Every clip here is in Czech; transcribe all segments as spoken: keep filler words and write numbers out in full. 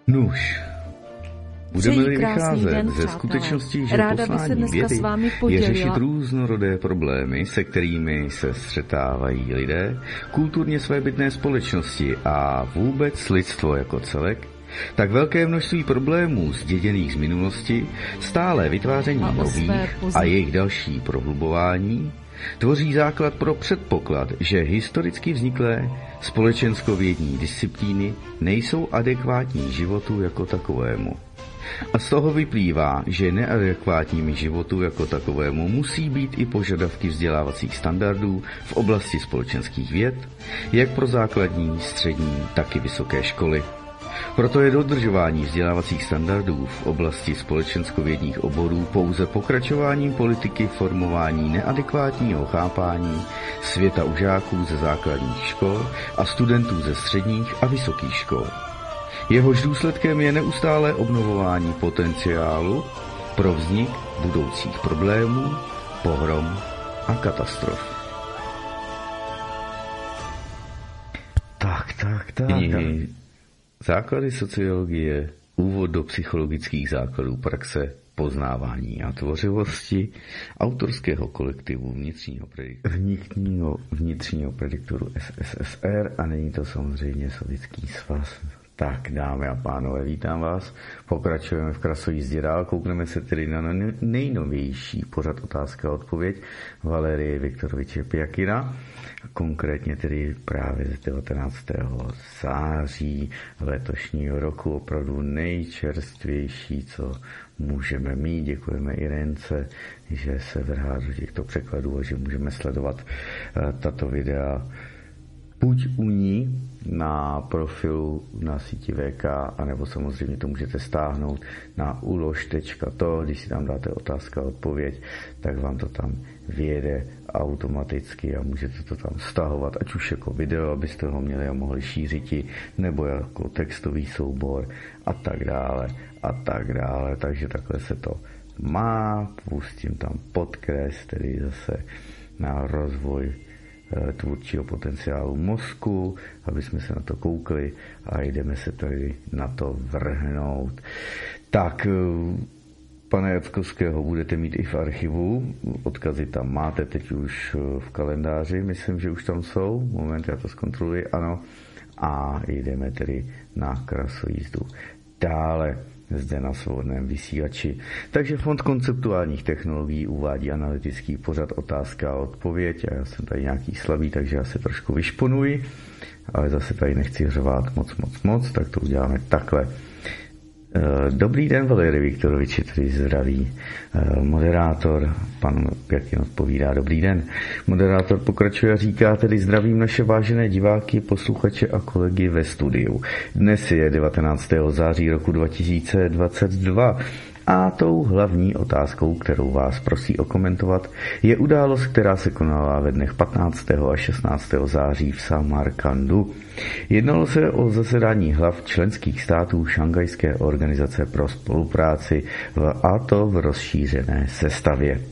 Nuž, budeme-li vycházet ze skutečnosti, že Ráda poslání vědy je řešit různorodé problémy, se kterými se střetávají lidé, kulturně svébytné společnosti a vůbec lidstvo jako celek, tak velké množství problémů zděděných z minulosti, stále vytváření nových a jejich další prohlubování, tvoří základ pro předpoklad, že historicky vzniklé společenskovědní disciplíny nejsou adekvátní životu jako takovému. A z toho vyplývá, že neadekvátními životu jako takovému musí být i požadavky vzdělávacích standardů v oblasti společenských věd, jak pro základní, střední, tak i vysoké školy. Proto je dodržování vzdělávacích standardů v oblasti společenskovědních oborů pouze pokračováním politiky formování neadekvátního chápání světa u žáků ze základních škol a studentů ze středních a vysokých škol. Jehož důsledkem je neustálé obnovování potenciálu pro vznik budoucích problémů, pohrom a katastrof. Tak, tak, tak. Knihy Základy sociologie, úvod do psychologických základů praxe, poznávání a tvořivosti autorského kolektivu vnitřního prediktoru, vnitřního, vnitřního prediktoru S S S R a není to samozřejmě Sovětský svaz. Tak, dámy a pánové, vítám vás. Pokračujeme v krasojízdě dál. Koukneme se tedy na nejnovější pořad Otázka a odpověď Valerie Viktoroviče Pjakina. Konkrétně tedy právě z devatenáctého září letošního roku, opravdu nejčerstvější, co můžeme mít. Děkujeme Irence, že se vrhá do těchto překladů a že můžeme sledovat tato videa buď u ní na profilu na síti V K, anebo samozřejmě to můžete stáhnout na ulož tečka to, když si tam dáte otázka a odpověď, tak vám to tam vyjede automaticky a můžete to tam stahovat, ať už jako video, abyste ho měli a mohli šířit, nebo jako textový soubor a tak dále a tak dále. Takže takhle se to má, pustím tam podkres, tedy zase na rozvoj tvůrčího potenciálu mozku, aby jsme se na to koukli a jdeme se tady na to vrhnout. Tak, pana Jackovského budete mít i v archivu, odkazy tam máte teď už v kalendáři, myslím, že už tam jsou, moment, já to zkontroluji, ano, a jdeme tedy na krasojízdu dále zde na svobodném vysílači. Takže Fond konceptuálních technologií uvádí analytický pořad Otázka a odpověď a já jsem tady nějaký slabý, takže já se trošku vyšponuji, ale zase tady nechci hřovat moc, moc, moc, tak to uděláme takhle. Dobrý den, Valery Viktoroviči, tedy zdraví. Moderátor, pan Pjakin odpovídá, dobrý den. Moderátor pokračuje a říká, tedy zdravím naše vážené diváky, posluchače a kolegy ve studiu. Dnes je devatenáctého září roku dva tisíce dvacet dva a tou hlavní otázkou, kterou vás prosí okomentovat, je událost, která se konala ve dnech patnáctého a šestnáctého září v Samarkandu. Jednalo se o zasedání hlav členských států Šangajské organizace pro spolupráci, a to v rozšířené sestavě.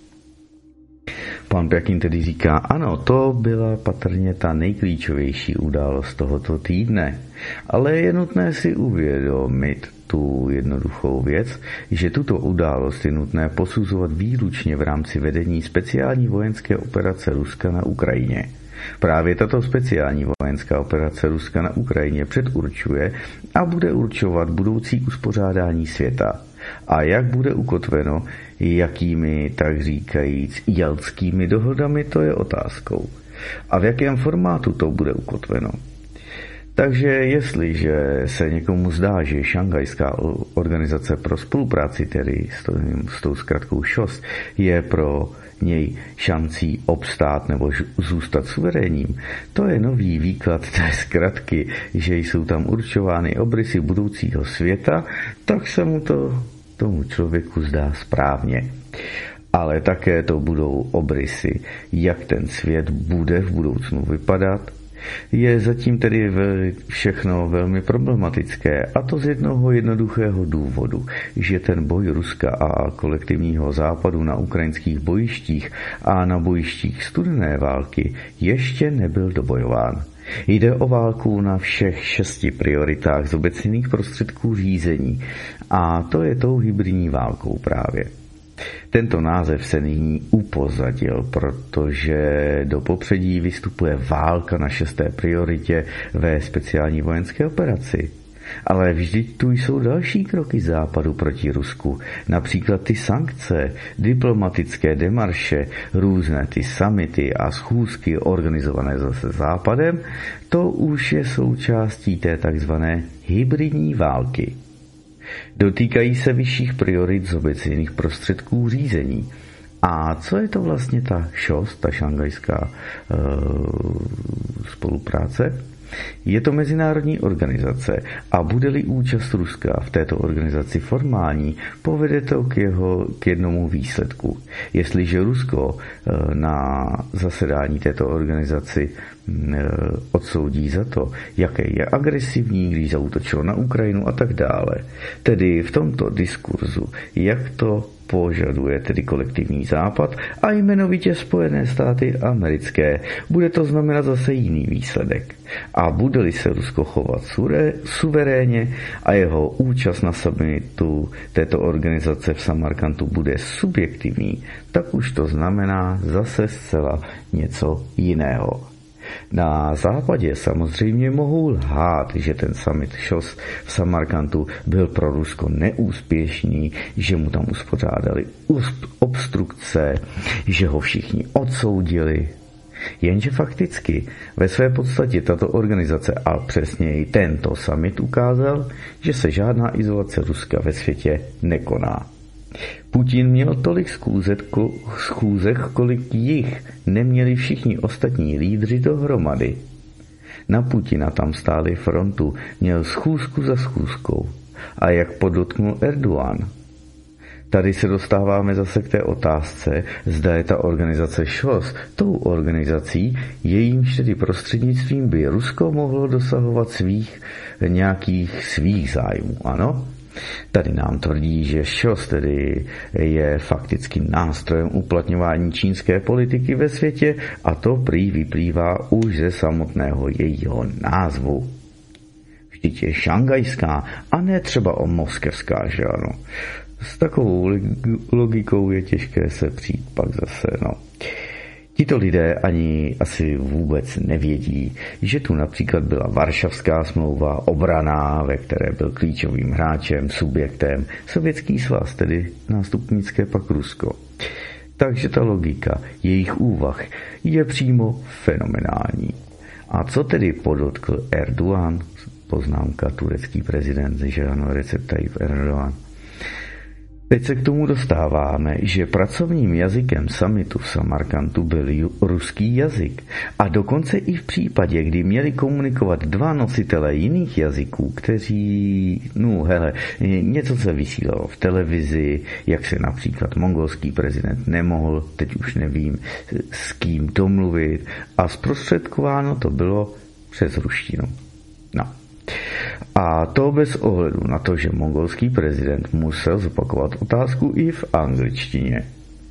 Pan Pjakin tedy říká, ano, to byla patrně ta nejklíčovější událost tohoto týdne, ale je nutné si uvědomit tu jednoduchou věc, že tuto událost je nutné posuzovat výlučně v rámci vedení speciální vojenské operace Ruska na Ukrajině. Právě tato speciální vojenská operace Ruska na Ukrajině předurčuje a bude určovat budoucí uspořádání světa. A jak bude ukotveno, jakými, tak říkajíc, jaltskými dohodami, to je otázkou. A v jakém formátu to bude ukotveno? Takže jestliže se někomu zdá, že Šangajská organizace pro spolupráci, tedy s tou zkratkou ŠOS, je pro něj šancí obstát nebo zůstat suverénním, to je nový výklad té zkratky, že jsou tam určovány obrysy budoucího světa, tak se mu to tomu člověku zdá správně. Ale také to budou obrysy, jak ten svět bude v budoucnu vypadat. Je zatím tedy všechno velmi problematické, a to z jednoho jednoduchého důvodu, že ten boj Ruska a kolektivního západu na ukrajinských bojištích a na bojištích studené války ještě nebyl dobojován. Jde o válku na všech šesti prioritách zobecněných prostředků řízení a to je tou hybridní válkou právě. Tento název se nyní upozadil, protože do popředí vystupuje válka na šesté prioritě ve speciální vojenské operaci. Ale vždyť tu jsou další kroky Západu proti Rusku, například ty sankce, diplomatické demarše, různé ty summity a schůzky organizované zase Západem, to už je součástí té takzvané hybridní války. Dotýkají se vyšších priorit zobecněných prostředků řízení. A co je to vlastně ta šos, ta šangajská e, spolupráce? Je to mezinárodní organizace a bude-li účast Ruska v této organizaci formální, povede to k, jeho, k jednomu výsledku. Jestliže Rusko na zasedání této organizaci odsoudí za to, jaké je agresivní, když zaútočilo na Ukrajinu a tak dále, tedy v tomto diskurzu, jak to požaduje tedy kolektivní Západ a jmenovitě Spojené státy americké, bude to znamenat zase jiný výsledek. A bude-li se Rusko chovat suverénně a jeho účast na summitu této organizace v Samarkandu bude subjektivní, tak už to znamená zase zcela něco jiného. Na západě samozřejmě mohou lhát, že ten summit šos v Samarkandu byl pro Rusko neúspěšný, že mu tam uspořádali obstrukce, že ho všichni odsoudili. Jenže fakticky ve své podstatě tato organizace a přesněji tento summit ukázal, že se žádná izolace Ruska ve světě nekoná. Putin měl tolik schůzek, kolik jich neměli všichni ostatní lídři dohromady. Na Putina tam stáli frontu, měl schůzku za schůzkou. A jak podotknul Erdogan? Tady se dostáváme zase k té otázce, zda je ta organizace šos tou organizací, jejímž tedy prostřednictvím by Rusko mohlo dosahovat svých nějakých svých zájmů, ano? Tady nám tvrdí, že šos tedy je fakticky nástrojem uplatňování čínské politiky ve světě a to prý vyplývá už ze samotného jejího názvu. Vždyť je šangajská a ne třeba o moskevská, že ano. S takovou logikou je těžké se přijít pak zase, no. Tito lidé ani asi vůbec nevědí, že tu například byla Varšavská smlouva, obraná, ve které byl klíčovým hráčem, subjektem Sovětský svaz, tedy nástupnické pak Rusko. Takže ta logika jejich úvah je přímo fenomenální. A co tedy podotkl Erdogan, poznámka turecký prezident, že ano, Recep Tayyip Erdogan. Teď se k tomu dostáváme, že pracovním jazykem summitu v Samarkandu byl ruský jazyk a dokonce i v případě, kdy měli komunikovat dva nositele jiných jazyků, kteří, no hele, něco se vysílalo v televizi, jak se například mongolský prezident nemohl, teď už nevím, s kým domluvit a zprostředkováno to bylo přes ruštinu. No. A to bez ohledu na to, že mongolský prezident musel zopakovat otázku i v angličtině.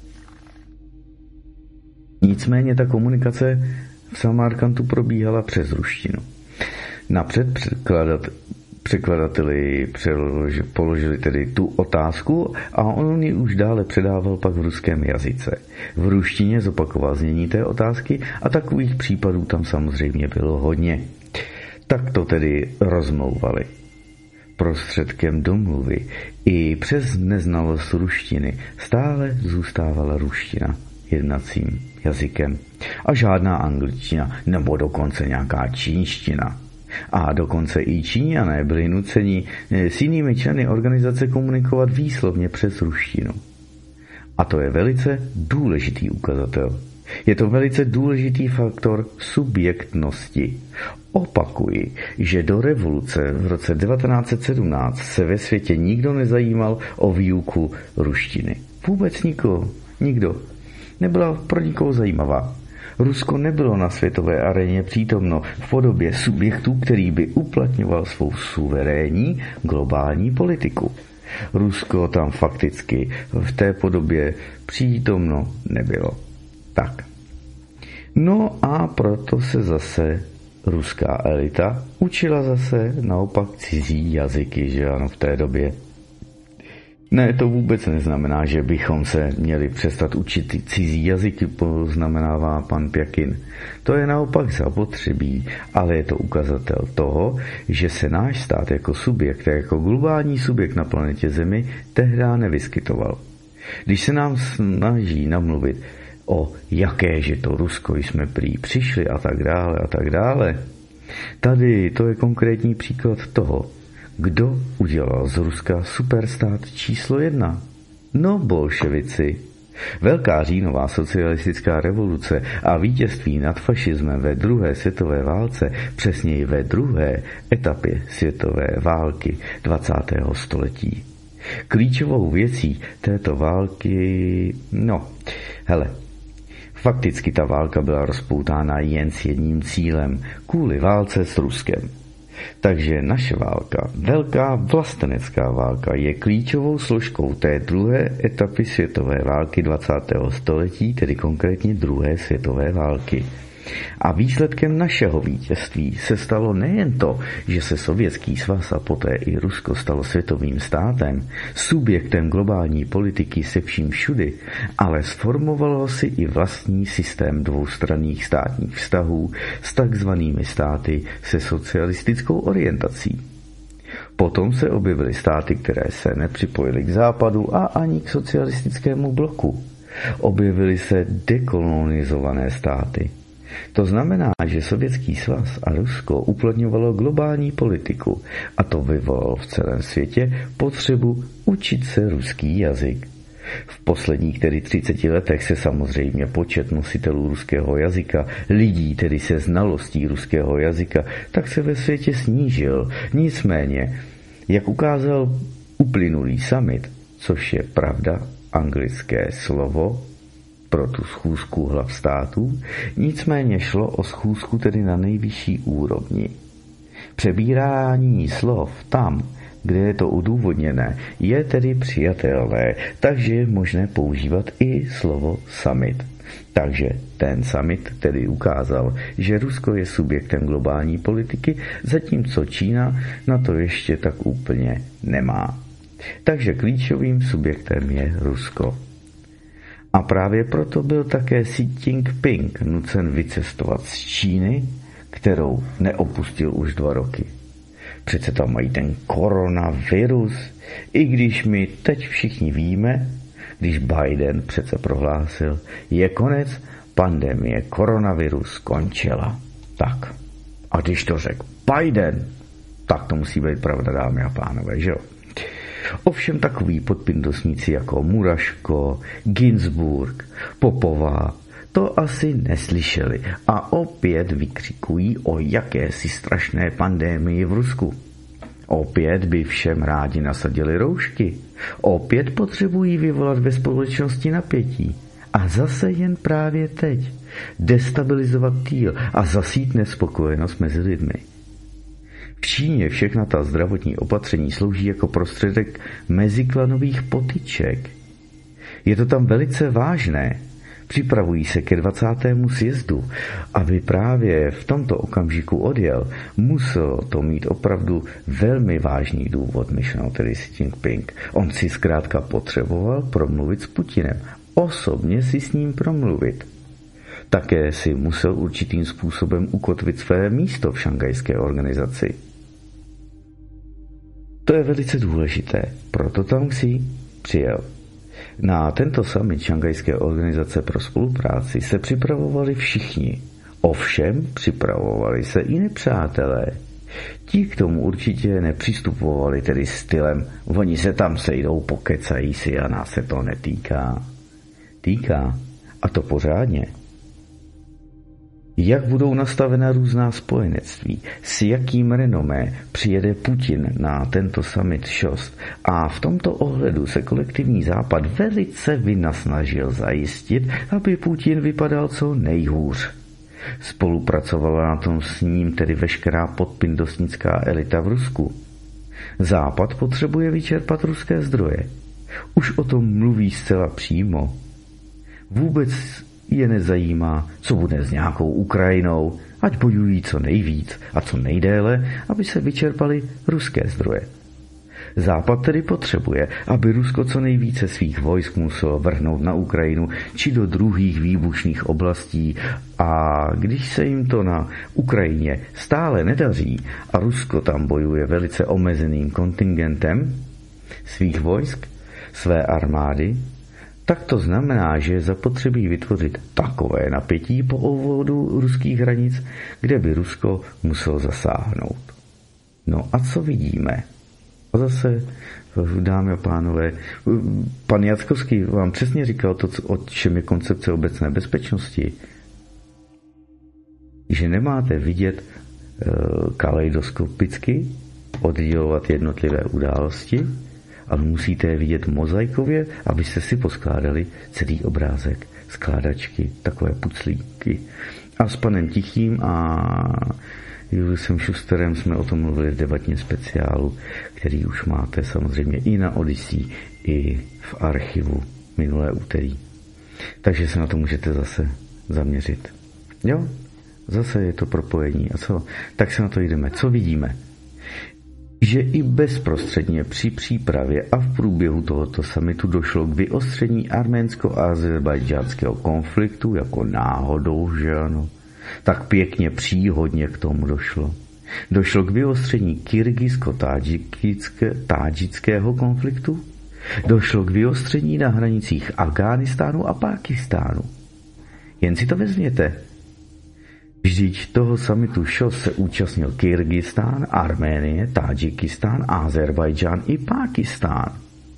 Nicméně ta komunikace v Samarkandu probíhala přes ruštinu. Napřed překladat, překladateli přeloži, položili tedy tu otázku a on ji už dále předával pak v ruském jazyce. V ruštině zopakoval znění té otázky a takových případů tam samozřejmě bylo hodně. Tak to tedy rozmlouvali. Prostředkem domluvy i přes neznalost ruštiny stále zůstávala ruština jednacím jazykem a žádná angličtina nebo dokonce nějaká čínština. A dokonce i Číňané byli nuceni s jinými členy organizace komunikovat výslovně přes ruštinu. A to je velice důležitý ukazatel. Je to velice důležitý faktor subjektnosti. Opakuji, že do revoluce v roce devatenáct set sedmnáct se ve světě nikdo nezajímal o výuku ruštiny. Vůbec nikoho, nikdo. Nebyla pro nikoho zajímavá. Rusko nebylo na světové aréně přítomno v podobě subjektu, který by uplatňoval svou suverénní globální politiku. Rusko tam fakticky v té podobě přítomno nebylo. Tak. No a proto se zase ruská elita učila zase naopak cizí jazyky, že ano, v té době. Ne, to vůbec neznamená, že bychom se měli přestat učit cizí jazyky, poznamenává pan Pjakin. To je naopak zapotřebí, ale je to ukazatel toho, že se náš stát jako subjekt, jako globální subjekt na planetě Zemi tehdy nevyskytoval. Když se nám snaží namluvit o jaké, že to Rusko jsme prý přišli a tak dále a tak dále, tady to je konkrétní příklad toho, kdo udělal z Ruska superstát číslo jedna? No, bolševici. Velká říjnová socialistická revoluce a vítězství nad fašismem ve druhé světové válce, přesněji ve druhé etapě světové války dvacátého století. Klíčovou věcí této války, no, hele, fakticky ta válka byla rozpoutána jen s jedním cílem, kvůli válce s Ruskem. Takže naše válka, velká vlastenecká válka, je klíčovou složkou té druhé etapy světové války dvacátého století, tedy konkrétně druhé světové války. A výsledkem našeho vítězství se stalo nejen to, že se Sovětský svaz a poté i Rusko stalo světovým státem, subjektem globální politiky se vším všudy, ale sformovalo si i vlastní systém dvoustranných státních vztahů s takzvanými státy se socialistickou orientací. Potom se objevily státy, které se nepřipojily k západu a ani k socialistickému bloku. Objevily se dekolonizované státy. To znamená, že Sovětský svaz a Rusko uplatňovalo globální politiku a to vyvolalo v celém světě potřebu učit se ruský jazyk. V posledních tedy třiceti letech se samozřejmě počet nositelů ruského jazyka, lidí tedy se znalostí ruského jazyka, tak se ve světě snížil. Nicméně, jak ukázal uplynulý summit, což je pravda anglické slovo pro tu schůzku hlav států, nicméně šlo o schůzku tedy na nejvyšší úrovni. Přebírání slov tam, kde je to odůvodněné, je tedy přijatelné, takže je možné používat i slovo summit. Takže ten summit tedy ukázal, že Rusko je subjektem globální politiky, zatímco Čína na to ještě tak úplně nemá. Takže klíčovým subjektem je Rusko. A právě proto byl také Xi Jinping nucen vycestovat z Číny, kterou neopustil už dva roky. Přece tam mají ten koronavirus, i když my teď všichni víme, když Biden přece prohlásil, je konec, pandemie koronavirus skončila. Tak, a když to řekl Biden, tak to musí být pravda, dámy a pánové, že jo? Ovšem takový podpindosníci jako Muraško, Ginsburg, Popová to asi neslyšeli a opět vykřikují o jakési strašné pandémii v Rusku. Opět by všem rádi nasadili roušky. Opět potřebují vyvolat ve společnosti napětí. A zase jen právě teď destabilizovat týl a zasít nespokojenost mezi lidmi. V Číně všechna ta zdravotní opatření slouží jako prostředek meziklanových potyček. Je to tam velice vážné. Připravují se ke dvacátému sjezdu, aby právě v tomto okamžiku odjel. Muselo to mít opravdu velmi vážný důvod, myšleno tedy Xi Jinping. On si zkrátka potřeboval promluvit s Putinem. Osobně si s ním promluvit. Také si musel určitým způsobem ukotvit své místo v šanghajské organizaci. To je velice důležité, proto tam Xi přijel. Na tento summit šanghajské organizace pro spolupráci se připravovali všichni. Ovšem připravovali se i nepřátelé. Ti k tomu určitě nepřistupovali tedy stylem, oni se tam sejdou, pokecají si a nás se to netýká. Týká, a to pořádně. Jak budou nastavena různá spojenectví, s jakým renomé přijede Putin na tento summit šost a v tomto ohledu se kolektivní západ velice vynasnažil zajistit, aby Putin vypadal co nejhůř. Spolupracovala na tom s ním tedy veškerá podpindosnická elita v Rusku. Západ potřebuje vyčerpat ruské zdroje. Už o tom mluví zcela přímo. Vůbec je nezajímá, co bude s nějakou Ukrajinou ať bojují co nejvíc a co nejdéle, aby se vyčerpaly ruské zdroje. Západ tedy potřebuje, aby Rusko co nejvíce svých vojsk muselo vrhnout na Ukrajinu či do druhých výbušných oblastí, a když se jim to na Ukrajině stále nedaří a Rusko tam bojuje velice omezeným kontingentem svých vojsk, své armády, tak to znamená, že je zapotřebí vytvořit takové napětí po obvodu ruských hranic, kde by Rusko muselo zasáhnout. No a co vidíme? A zase, dámy a pánové, pan Jackovský vám přesně říkal to, o čem je koncepce obecné bezpečnosti. Že nemáte vidět kaleidoskopicky, oddělovat jednotlivé události, ale musíte je vidět mozaikově, abyste si poskládali celý obrázek, skládačky, takové puclíky. A s panem Tichým a Juliusem Schusterem jsme o tom mluvili v debatním speciálu, který už máte samozřejmě i na Odyssey, i v archivu minulé úterý. Takže se na to můžete zase zaměřit. Jo? Zase je to propojení. A co? Tak se na to jdeme. Co vidíme? Že i bezprostředně při přípravě a v průběhu tohoto summitu došlo k vyostření arménsko-azerbajdžánského konfliktu jako náhodou, že ano? Tak pěkně příhodně k tomu došlo. Došlo k vyostření kyrgyzsko-tádžického konfliktu. Došlo k vyostření na hranicích Afghánistánu a Pákistánu. Jen si to vezměte. Vždyť toho summitu ŠOS se účastnil Kyrgyzstán, Arménie, Tádžikistán, Azerbajdžán i Pákistán.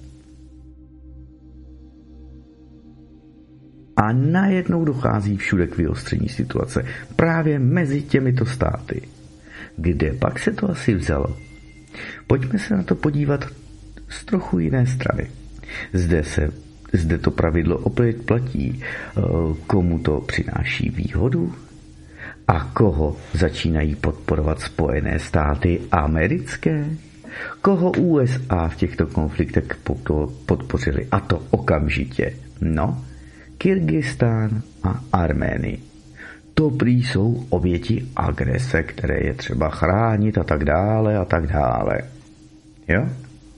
A najednou dochází všude k vyostření situace právě mezi těmito státy. Kde pak se to asi vzalo? Pojďme se na to podívat z trochu jiné strany. Zde, se, zde to pravidlo opět platí, komu to přináší výhodu a koho začínají podporovat Spojené státy americké. Koho U S A v těchto konfliktech podpořili, a to okamžitě? No, Kyrgyzstán a Arménii. To prý jsou oběti agrese, které je třeba chránit a tak dále a tak dále. Jo?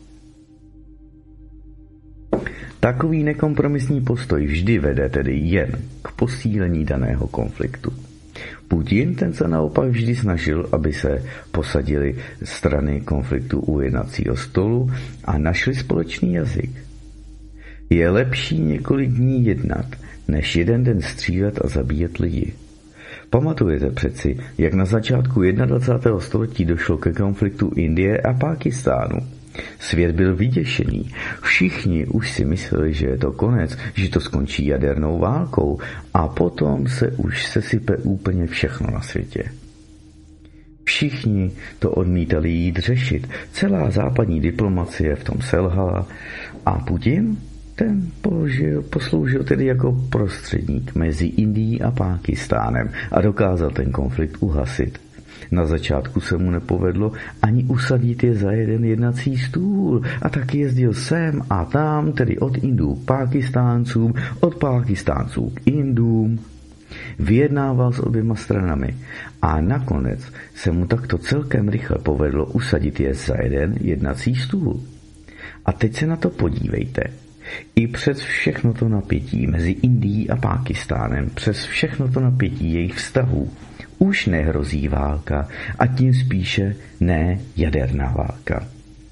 Takový nekompromisní postoj vždy vede tedy jen k posílení daného konfliktu. Putin ten se naopak vždy snažil, aby se posadili strany konfliktu u jednacího stolu a našli společný jazyk. Je lepší několik dní jednat, než jeden den střílet a zabíjet lidi. Pamatujete přeci, jak na začátku dvacátého prvního století došlo ke konfliktu Indie a Pákistánu. Svět byl vyděšený. Všichni už si mysleli, že je to konec, že to skončí jadernou válkou a potom se už sesype úplně všechno na světě. Všichni to odmítali jít řešit. Celá západní diplomacie v tom selhala a Putin ten položil, posloužil tedy jako prostředník mezi Indií a Pákistánem a dokázal ten konflikt uhasit. Na začátku se mu nepovedlo ani usadit je za jeden jednací stůl a tak jezdil sem a tam, tedy od Indů k Pákistáncům, od Pákistánců k Indům. Vyjednával s oběma stranami a nakonec se mu takto celkem rychle povedlo usadit je za jeden jednací stůl. A teď se na to podívejte. I přes všechno to napětí mezi Indií a Pákistánem, přes všechno to napětí jejich vztahů, už nehrozí válka a tím spíše ne jaderná válka.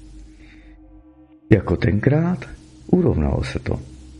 Jako tenkrát urovnalo se to.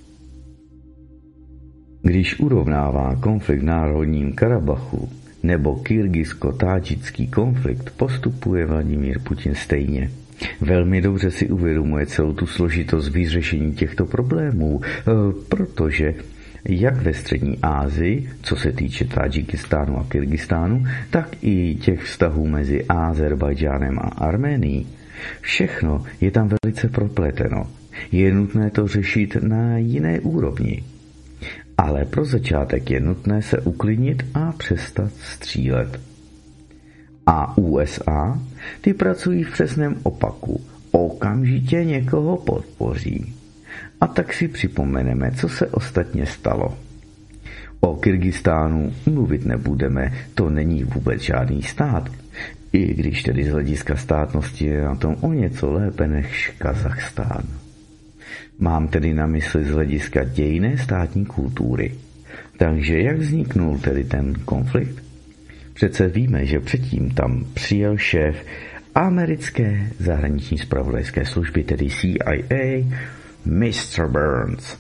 Když urovnává konflikt v Národním Karabachu nebo kyrgyzsko-tádžický konflikt, postupuje Vladimír Putin stejně. Velmi dobře si uvědomuje celou tu složitost vyřešení těchto problémů, protože jak ve střední Asii, co se týče Tádžikistánu a Kyrgyzstánu, tak i těch vztahů mezi Azerbajdžánem a Arménií, všechno je tam velice propleteno. Je nutné to řešit na jiné úrovni. Ale pro začátek je nutné se uklidnit a přestat střílet. A U S A, ty pracují v přesném opaku. Okamžitě někoho podpoří. A tak si připomeneme, co se ostatně stalo. O Kyrgyzstánu mluvit nebudeme, to není vůbec žádný stát. I když tedy z hlediska státnosti je na tom o něco lépe než Kazachstán. Mám tedy na mysli z hlediska dějinné státní kultury. Takže jak vzniknul tedy ten konflikt? Přece víme, že předtím tam přijel šéf americké zahraniční zpravodajské služby, tedy C I A, mister Burns.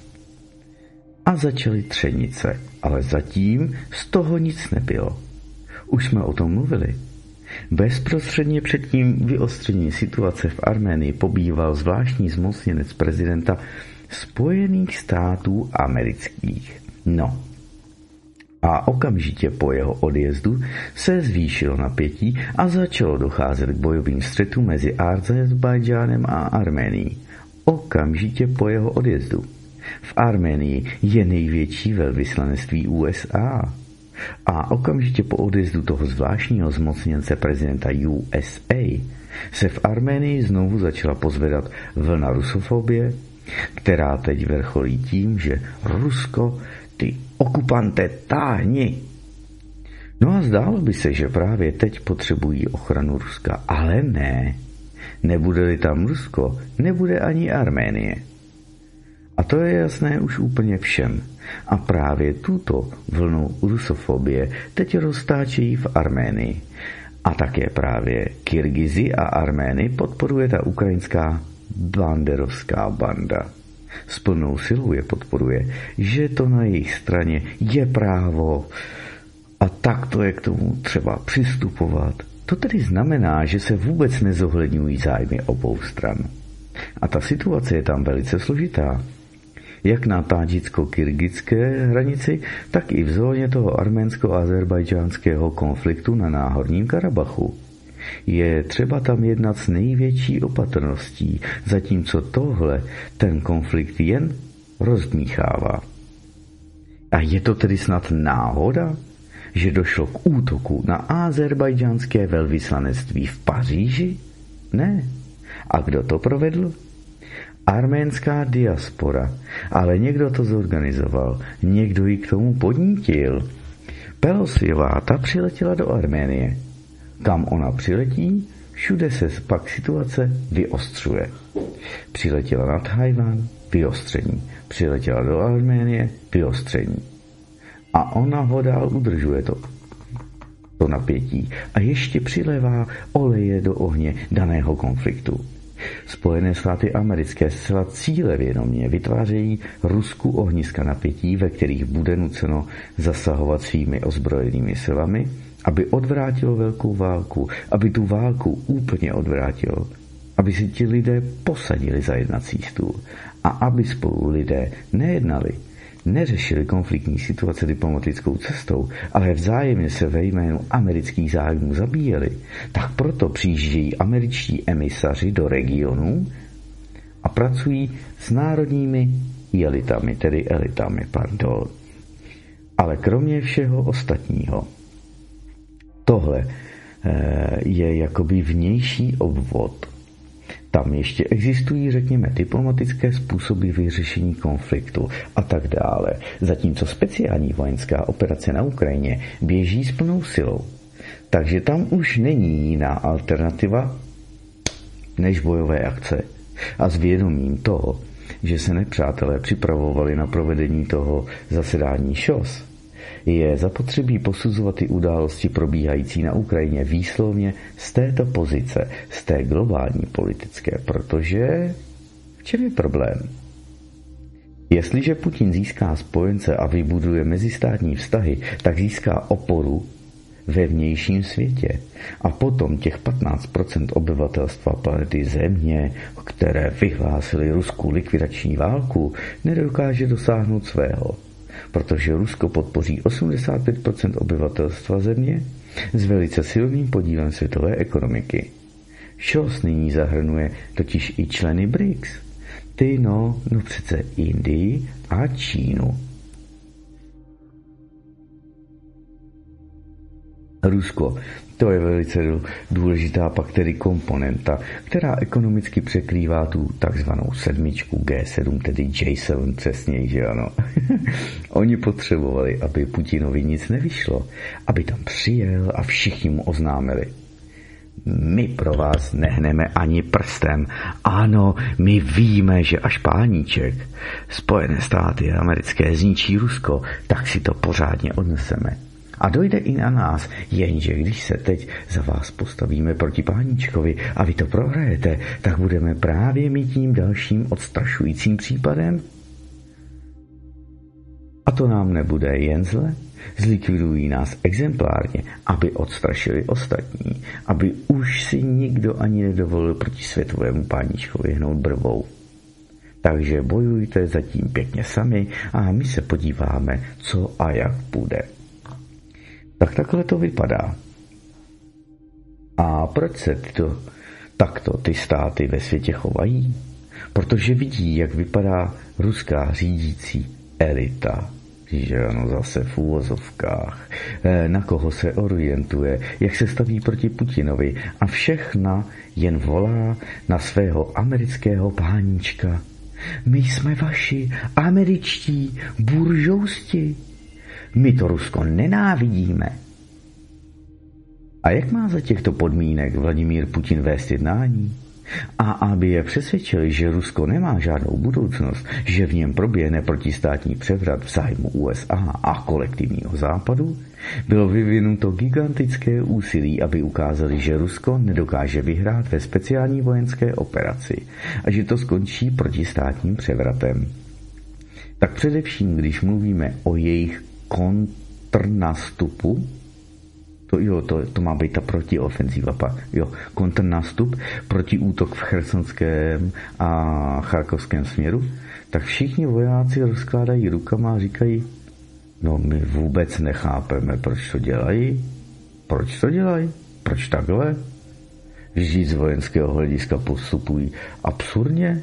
A začaly třenice, ale zatím z toho nic nebylo. Už jsme o tom mluvili. Bezprostředně před tím vyostřením situace v Arménii pobýval zvláštní zmocněnec prezidenta Spojených států amerických. No. A okamžitě po jeho odjezdu se zvýšilo napětí a začalo docházet k bojovým střetům mezi Ázerbájdžánem a Arménií. Okamžitě po jeho odjezdu. V Arménii je největší velvyslanectví U S A. A okamžitě po odjezdu toho zvláštního zmocněnce prezidenta U S A se v Arménii znovu začala pozvedat vlna rusofobie, která teď vrcholí tím, že Rusko, ty okupante, táhni. No a zdálo by se, že právě teď potřebují ochranu Ruska, ale ne. Nebude-li tam Rusko, nebude ani Arménie. A to je jasné už úplně všem. A právě tuto vlnu rusofobie teď roztáčejí v Arménii. A také právě Kyrgyzy a Armény podporuje ta ukrajinská banderovská banda. S plnou silou je podporuje, že to na jejich straně je právo a takto je k tomu třeba přistupovat. To tedy znamená, že se vůbec nezohledňují zájmy obou stran. A ta situace je tam velice složitá. Jak na tádžicko-kyrgyzské hranici, tak i v zóně toho arménsko-azerbajdžánského konfliktu na Náhorním Karabachu. Je třeba tam jednat s největší opatrností, zatímco tohle ten konflikt jen rozdmíchává. A je to tedy snad náhoda, že došlo k útoku na azerbajdžánské velvyslanectví v Paříži? Ne. A kdo to provedl? Arménská diaspora, ale někdo to zorganizoval, někdo ji k tomu podnítil. Pelosiová, ta přiletěla do Arménie. Kam ona přiletí, všude se pak situace vyostřuje. Přiletěla na Tchaj-wan, vyostření. Přiletěla do Arménie, vyostření. A ona ho dál udržuje to, to napětí a ještě přilévá oleje do ohně daného konfliktu. Spojené státy americké zcela cílevědomě vytvářejí Rusku ohniska napětí, ve kterých bude nuceno zasahovat svými ozbrojenými silami, aby odvrátilo velkou válku, aby tu válku úplně odvrátilo, aby si ti lidé posadili za jednací stůl a aby spolu lidé nejednali, neřešili konfliktní situace diplomatickou cestou, ale vzájemně se ve jménu amerických zájmů zabíjeli, tak proto přijíždějí američtí emisaři do regionů a pracují s národními elitami, tedy elitami, pardon. Ale kromě všeho ostatního, tohle je jakoby vnější obvod. Tam ještě existují, řekněme, diplomatické způsoby vyřešení konfliktu a tak dále, zatímco speciální vojenská operace na Ukrajině běží s plnou silou. Takže tam už není jiná alternativa než bojové akce. A s vědomím toho, že se nepřátelé připravovali na provedení toho zasedání ŠOS, je zapotřebí posuzovat ty události probíhající na Ukrajině výslovně z této pozice, z té globální politické, protože v čem je problém? Jestliže Putin získá spojence a vybuduje mezistátní vztahy, tak získá oporu ve vnějším světě. A potom těch patnáct procent obyvatelstva planety Země, které vyhlásili Rusku likvidační válku, nedokáže dosáhnout svého. Protože Rusko podpoří osmdesát pět procent obyvatelstva Země s velice silným podílem světové ekonomiky. ŠOS nyní zahrnuje totiž i členy B R I C S. Ty no, no přece Indii a Čínu. Rusko, to je velice důležitá pak tedy komponenta, která ekonomicky překrývá tu takzvanou sedmičku G sedm, tedy J sedm přesněji, že ano. Oni potřebovali, aby Putinovi nic nevyšlo, aby tam přijel a všichni mu oznámili: my pro vás nehneme ani prstem. Ano, my víme, že až páníček Spojené státy americké zničí Rusko, tak si to pořádně odneseme. A dojde i na nás, jenže když se teď za vás postavíme proti páníčkovi a vy to prohrajete, tak budeme právě mít tím dalším odstrašujícím případem. A to nám nebude jen zle. Zlikvidují nás exemplárně, aby odstrašili ostatní, aby už si nikdo ani nedovolil proti světovému páníčkovi hnout brvou. Takže bojujte zatím pěkně sami a my se podíváme, co a jak bude. Tak takhle to vypadá. A proč se to, takto ty státy ve světě chovají? Protože vidí, jak vypadá ruská řídící elita. Že ano, zase v úvozovkách, na koho se orientuje, jak se staví proti Putinovi a všechna jen volá na svého amerického páníčka. My jsme vaši američtí buržousti. My to Rusko nenávidíme. A jak má za těchto podmínek Vladimír Putin vést jednání? A aby je přesvědčili, že Rusko nemá žádnou budoucnost, že v něm proběhne protistátní převrat v zájmu U S A a kolektivního západu, bylo vyvinuto gigantické úsilí, aby ukázali, že Rusko nedokáže vyhrát ve speciální vojenské operaci a že to skončí protistátním převratem. Tak především, když mluvíme o jejich kontrnastupu, To, jo, to, to má být ta protiofenzíva, pak, jo, kontrnástup, protiútok v chersonském a charkovském směru, tak všichni vojáci rozkládají rukama a říkají: no my vůbec nechápeme, proč to dělají, proč to dělají, proč takhle, vždyť z vojenského hlediska postupují absurdně.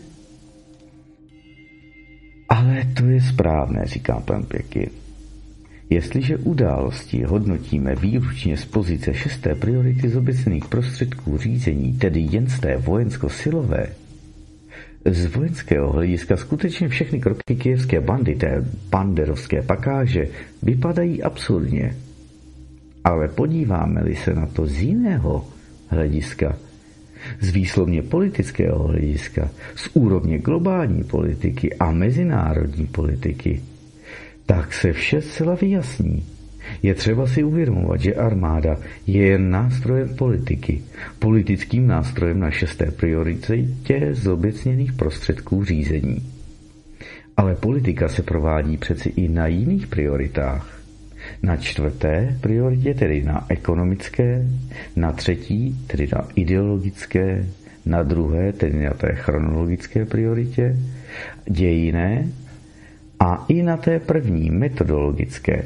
Ale to je správné, říká pan Pěkin. Jestliže události hodnotíme výlučně z pozice šesté priority z obecných prostředků řízení, tedy jen z té vojensko-silové, z vojenského hlediska skutečně všechny kroky kyjevské bandy, té banderovské pakáže, vypadají absurdně. Ale podíváme-li se na to z jiného hlediska, z výslovně politického hlediska, z úrovně globální politiky a mezinárodní politiky, tak se vše zcela vyjasní. Je třeba si uvědomovat, že armáda je jen nástrojem politiky, politickým nástrojem na šesté prioritě zobecněných prostředků řízení. Ale politika se provádí přeci i na jiných prioritách. Na čtvrté prioritě, tedy na ekonomické, na třetí, tedy na ideologické, na druhé, tedy na té chronologické prioritě, dějinné, a i na té první metodologické.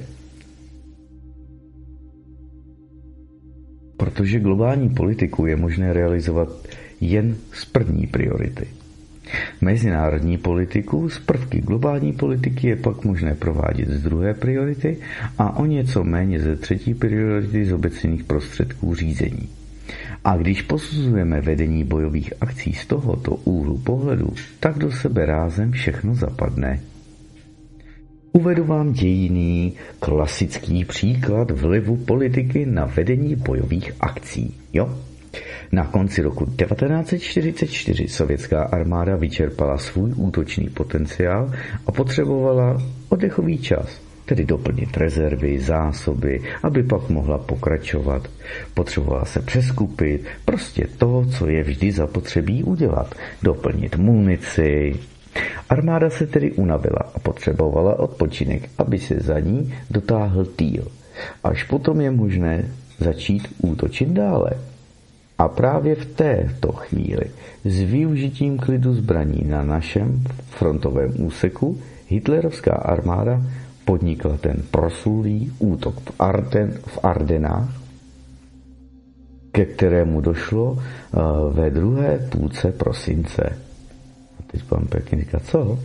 Protože globální politiku je možné realizovat jen z první priority. Mezinárodní politiku z prvky globální politiky je pak možné provádět z druhé priority a o něco méně ze třetí priority z obecných prostředků řízení. A když posuzujeme vedení bojových akcí z tohoto úhlu pohledu, tak do sebe rázem všechno zapadne. Uvedu vám dějinný klasický příklad vlivu politiky na vedení bojových akcí. Jo? Na konci roku devatenáct set čtyřicet čtyři sovětská armáda vyčerpala svůj útočný potenciál a potřebovala oddechový čas, tedy doplnit rezervy, zásoby, aby pak mohla pokračovat. Potřebovala se přeskupit, prostě to, co je vždy zapotřebí udělat, doplnit munici. Armáda se tedy unavila a potřebovala odpočinek, aby se za ní dotáhl týl. Až potom je možné začít útočit dále. A právě v této chvíli s využitím klidu zbraní na našem frontovém úseku hitlerovská armáda podnikla ten proslulý útok v, Arden, v Ardenách, ke kterému došlo ve druhé půlce prosince. A teď pan Pekin říká, co?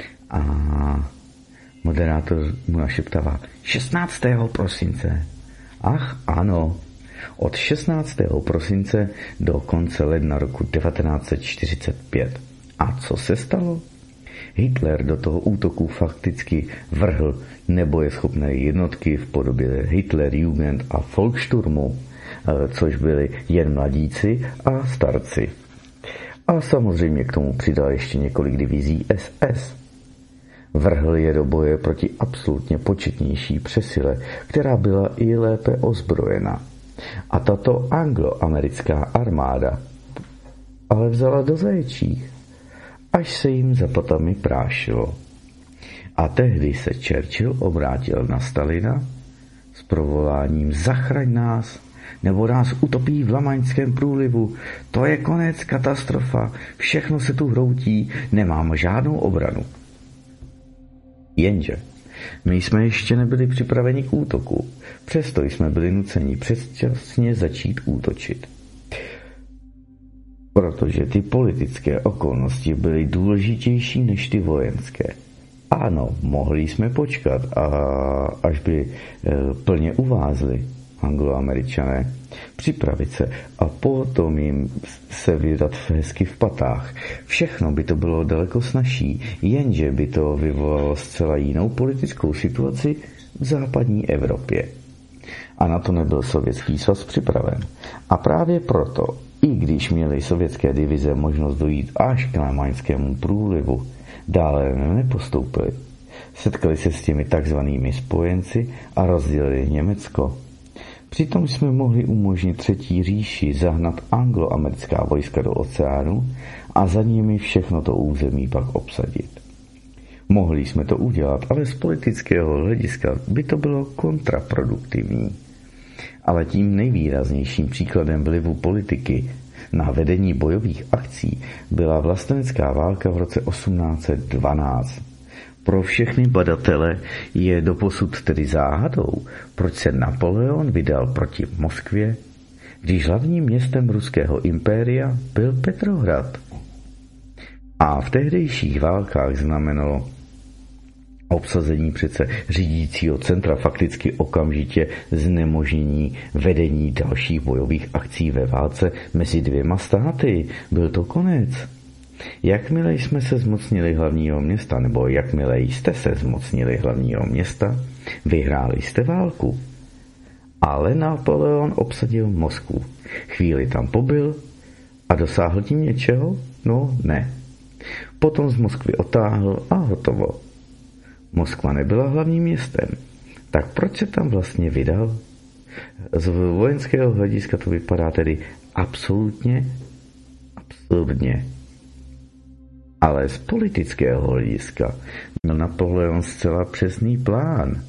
A moderátor mu našeptává šestnáctého prosince. Ach ano, od šestnáctého prosince do konce ledna roku devatenáct set čtyřicet pět. A co se stalo? Hitler do toho útoku fakticky vrhl nebojeschopné jednotky v podobě Hitlerjugend a Volkssturmu, což byli jen mladíci a starci. A samozřejmě k tomu přidal ještě několik divizí S S. Vrhl je do boje proti absolutně početnější přesile, která byla i lépe ozbrojena. A tato angloamerická armáda ale vzala do zaječích, až se jim za patami prášilo. A tehdy se Churchill obrátil na Stalina s provoláním zachraň nás, nebo nás utopí v Lamaňském průlivu. To je konec, katastrofa, všechno se tu hroutí, nemám žádnou obranu. Jenže my jsme ještě nebyli připraveni k útoku, přesto jsme byli nuceni předčasně začít útočit. Protože ty politické okolnosti byly důležitější než ty vojenské. Ano, mohli jsme počkat, a až by e, plně uvázli Angloameričané, připravit se a potom jim se vydat hezky v patách. Všechno by to bylo daleko snazší, jenže by to vyvolalo zcela jinou politickou situaci v západní Evropě. A na to nebyl Sovětský svaz připraven. A právě proto, i když měly sovětské divize možnost dojít až k Lamaňskému průlivu, dále nepostoupili. Setkali se s těmi takzvanými spojenci a rozdělili Německo. Přitom jsme mohli umožnit Třetí říši zahnat angloamerická vojska do oceánu a za nimi všechno to území pak obsadit. Mohli jsme to udělat, ale z politického hlediska by to bylo kontraproduktivní. Ale tím nejvýraznějším příkladem vlivu politiky na vedení bojových akcí byla vlastenecká válka v roce osmnáct set dvanáct. Pro všechny badatele je doposud tedy záhadou, proč se Napoleon vydal proti Moskvě, když hlavním městem ruského impéria byl Petrohrad. A v tehdejších válkách znamenalo obsazení přece řídícího centra fakticky okamžitě znemožnění vedení dalších bojových akcí ve válce mezi dvěma státy. Byl to konec. Jakmile jsme se zmocnili hlavního města, nebo jakmile jste se zmocnili hlavního města, vyhráli jste válku. Ale Napoleon obsadil Moskvu. Chvíli tam pobyl a dosáhl tím něčeho? No ne. Potom z Moskvy otáhl a hotovo. Moskva nebyla hlavním městem. Tak proč se tam vlastně vydal? Z vojenského hlediska to vypadá tedy absolutně absurdně. Ale z politického hlediska měl Napoleon zcela přesný plán.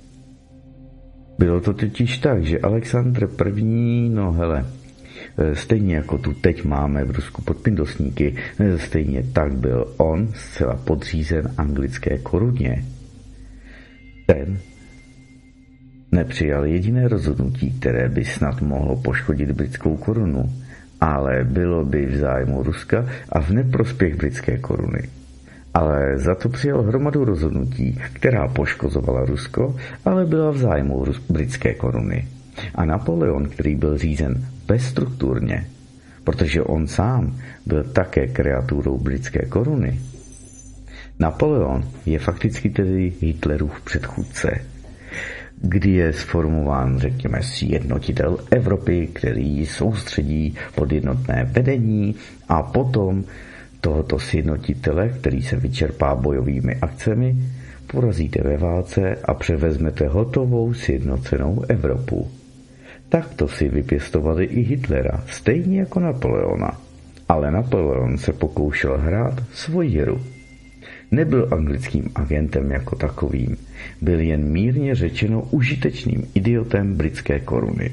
Bylo to totiž tak, že Alexandr I., no hele, stejně jako tu teď máme v Rusku podpindosníky, stejně tak byl on zcela podřízen anglické koruně. Ten nepřijal jediné rozhodnutí, které by snad mohlo poškodit britskou korunu, ale bylo by v zájmu Ruska a v neprospěch britské koruny. Ale za to přijal hromadu rozhodnutí, která poškozovala Rusko, ale byla v zájmu britské koruny. A Napoleon, který byl řízen bezstrukturně, protože on sám byl také kreaturou britské koruny. Napoleon je fakticky tedy Hitlerův předchůdce, kdy je sformován, řekněme, sjednotitel Evropy, který soustředí pod jednotné vedení a potom tohoto sjednotitele, který se vyčerpá bojovými akcemi, porazíte ve válce a převezmete hotovou sjednocenou Evropu. Takto si vypěstovali i Hitlera, stejně jako Napoleona. Ale Napoleon se pokoušel hrát svoji hru. Nebyl anglickým agentem jako takovým, byl jen mírně řečeno užitečným idiotem britské koruny.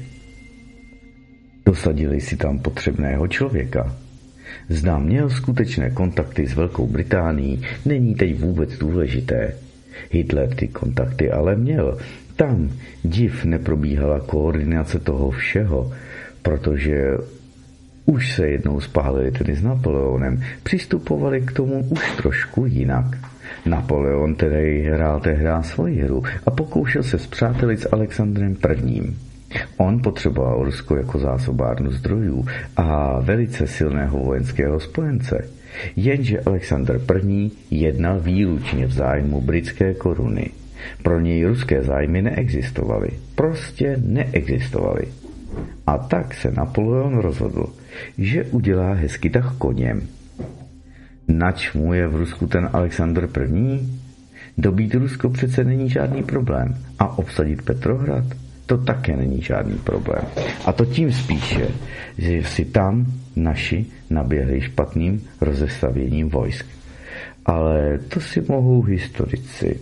Dosadili si tam potřebného člověka. Zda měl skutečné kontakty s Velkou Británií, není teď vůbec důležité. Hitler ty kontakty ale měl. Tam div neprobíhala koordinace toho všeho, protože už se jednou spálili tedy s Napoleonem, přistupovali k tomu už trošku jinak. Napoleon tedy hrál tehdy svoji hru a pokoušel se spřátelit s Alexandrem I. On potřeboval Rusko jako zásobárnu zdrojů a velice silného vojenského spojence. Jenže Alexandr I. jednal výlučně v zájmu britské koruny. Pro něj ruské zájmy neexistovaly. Prostě neexistovaly. A tak se Napoleon rozhodl, že udělá hezky tak koněm. Nač mu je v Rusku ten Alexandr I. Dobít Rusko přece není žádný problém. A obsadit Petrohrad? To také není žádný problém. A to tím spíše, že si tam naši naběhli špatným rozestavěním vojsk. Ale to si mohou historici.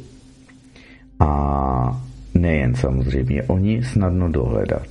A nejen samozřejmě oni snadno dohledat.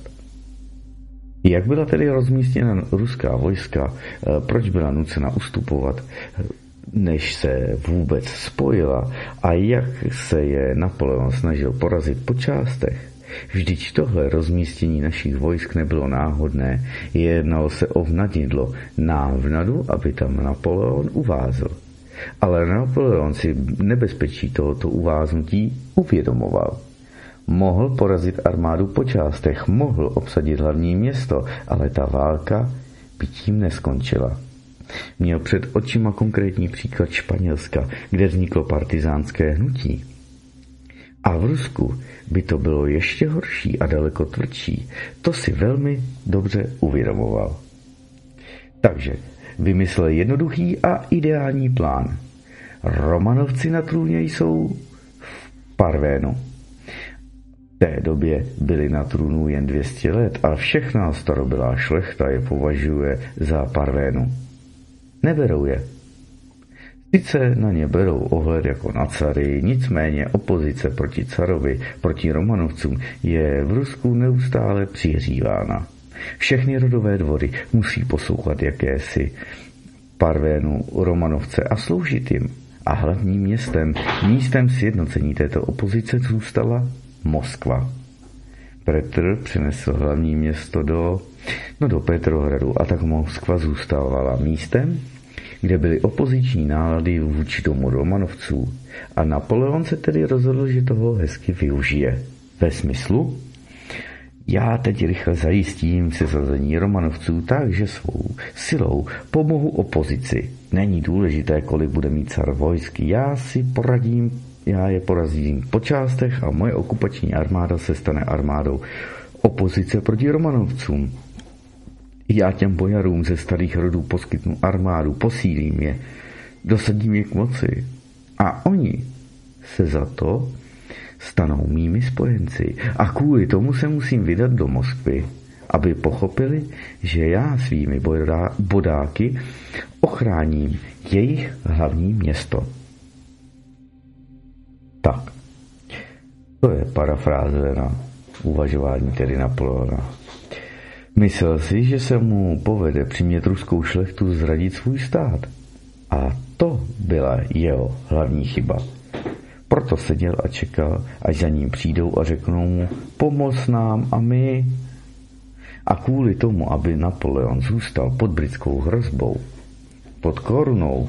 Jak byla tedy rozmístěna ruská vojska, proč byla nucena ustupovat, než se vůbec spojila a jak se je Napoleon snažil porazit po částech? Vždyť tohle rozmístění našich vojsk nebylo náhodné, jednalo se o vnadidlo návnadu, aby tam Napoleon uvázl. Ale Napoleon si nebezpečí tohoto uváznutí uvědomoval. Mohl porazit armádu po částech, mohl obsadit hlavní město, ale ta válka by tím neskončila. Měl před očima konkrétní příklad Španělska, kde vzniklo partizánské hnutí. A v Rusku by to bylo ještě horší a daleko tvrdší. To si velmi dobře uvědomoval. Takže vymyslel jednoduchý a ideální plán. Romanovci na trůně jsou v Parvénu. V té době byli na trůnu jen dvě stě let a všechna starobylá šlechta je považuje za Parvénu. Neberou je. Sice na ně berou ohled jako na cary, nicméně opozice proti carovi, proti Romanovcům je v Rusku neustále přihřívána. Všechny rodové dvory musí poslouchat jakési Parvénu Romanovce a sloužit jim. A hlavním městem, místem sjednocení této opozice zůstala Moskva. Petr přinesl hlavní město do, no do Petrohradu a tak Moskva zůstávala místem, kde byly opoziční nálady vůči tomu Romanovců. A Napoleon se tedy rozhodl, že toho hezky využije. Ve smyslu, já teď rychle zajistím sesazení Romanovců tak, že svou silou pomohu opozici. Není důležité, kolik bude mít car vojsk, já si poradím, já je porazím po částech a moje okupační armáda se stane armádou opozice proti Romanovcům. Já těm bojarům ze starých rodů poskytnu armádu, posílím je, dosadím je k moci. A oni se za to stanou mými spojenci. A kvůli tomu se musím vydat do Moskvy, aby pochopili, že já svými bodáky ochráním jejich hlavní město. Tak, to je parafráze na uvažování tedy Napoleona. Myslel si, že se mu povede přimět ruskou šlechtu zradit svůj stát. A to byla jeho hlavní chyba. Proto seděl a čekal, až za ním přijdou a řeknou mu, pomoz nám a my. A kvůli tomu, aby Napoleon zůstal pod britskou hrozbou, pod korunou,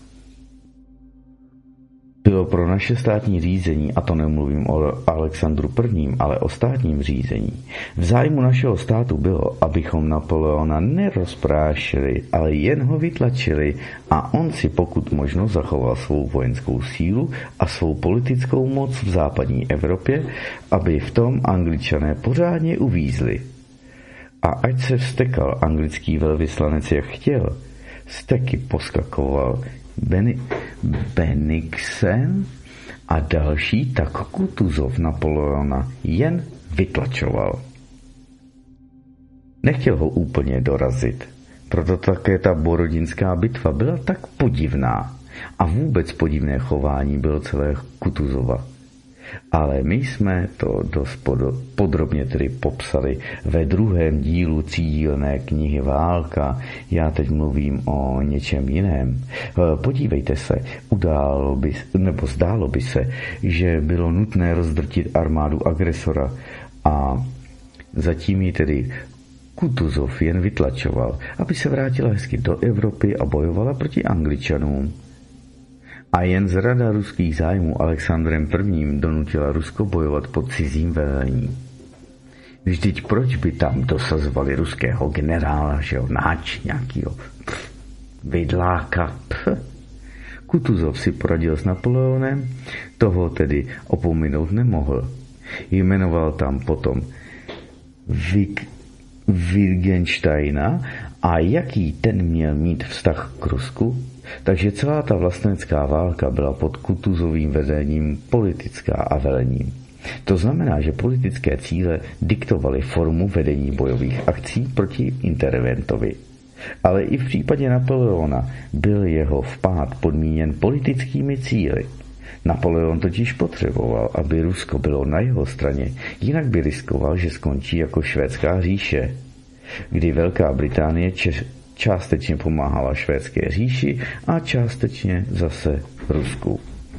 bylo pro naše státní řízení, a to nemluvím o Alexandru I., ale o státním řízení, v zájmu našeho státu bylo, abychom Napoleona nerozprášili, ale jen ho vytlačili a on si pokud možno zachoval svou vojenskou sílu a svou politickou moc v západní Evropě, aby v tom Angličané pořádně uvízli. A ať se vztekal anglický velvyslanec jak chtěl, steky poskakoval Beni- Bennigsen a další, tak Kutuzov Napoleona jen vytlačoval. Nechtěl ho úplně dorazit, proto také ta borodinská bitva byla tak podivná a vůbec podivné chování bylo celé Kutuzova. Ale my jsme to dost podrobně tedy popsali ve druhém dílu třídílné knihy Válka. Já teď mluvím o něčem jiném. Podívejte se, událo by, nebo zdálo by se, že bylo nutné rozdrtit armádu agresora a zatím ji tedy Kutuzov jen vytlačoval, aby se vrátila hezky do Evropy a bojovala proti Angličanům. A jen zrada ruských zájmů Alexandrem I. donutila Rusko bojovat pod cizím velením. Vždyť proč by tam dosazovali ruského generála, že jo, náč nějakýho pff, vidláka. Pff. Kutuzov si poradil s Napoleonem, toho tedy opominout nemohl. Jmenoval tam potom Vig, Wittgensteina a jaký ten měl mít vztah k Rusku, takže celá ta vlastenecká válka byla pod Kutuzovým vedením politická a velením. To znamená, že politické cíle diktovaly formu vedení bojových akcí proti interventovi. Ale i v případě Napoleona byl jeho vpád podmíněn politickými cíli. Napoleon totiž potřeboval, aby Rusko bylo na jeho straně, jinak by riskoval, že skončí jako švédská říše, kdy Velká Británie če- částečně pomáhala švédské říši a částečně zase Rusku.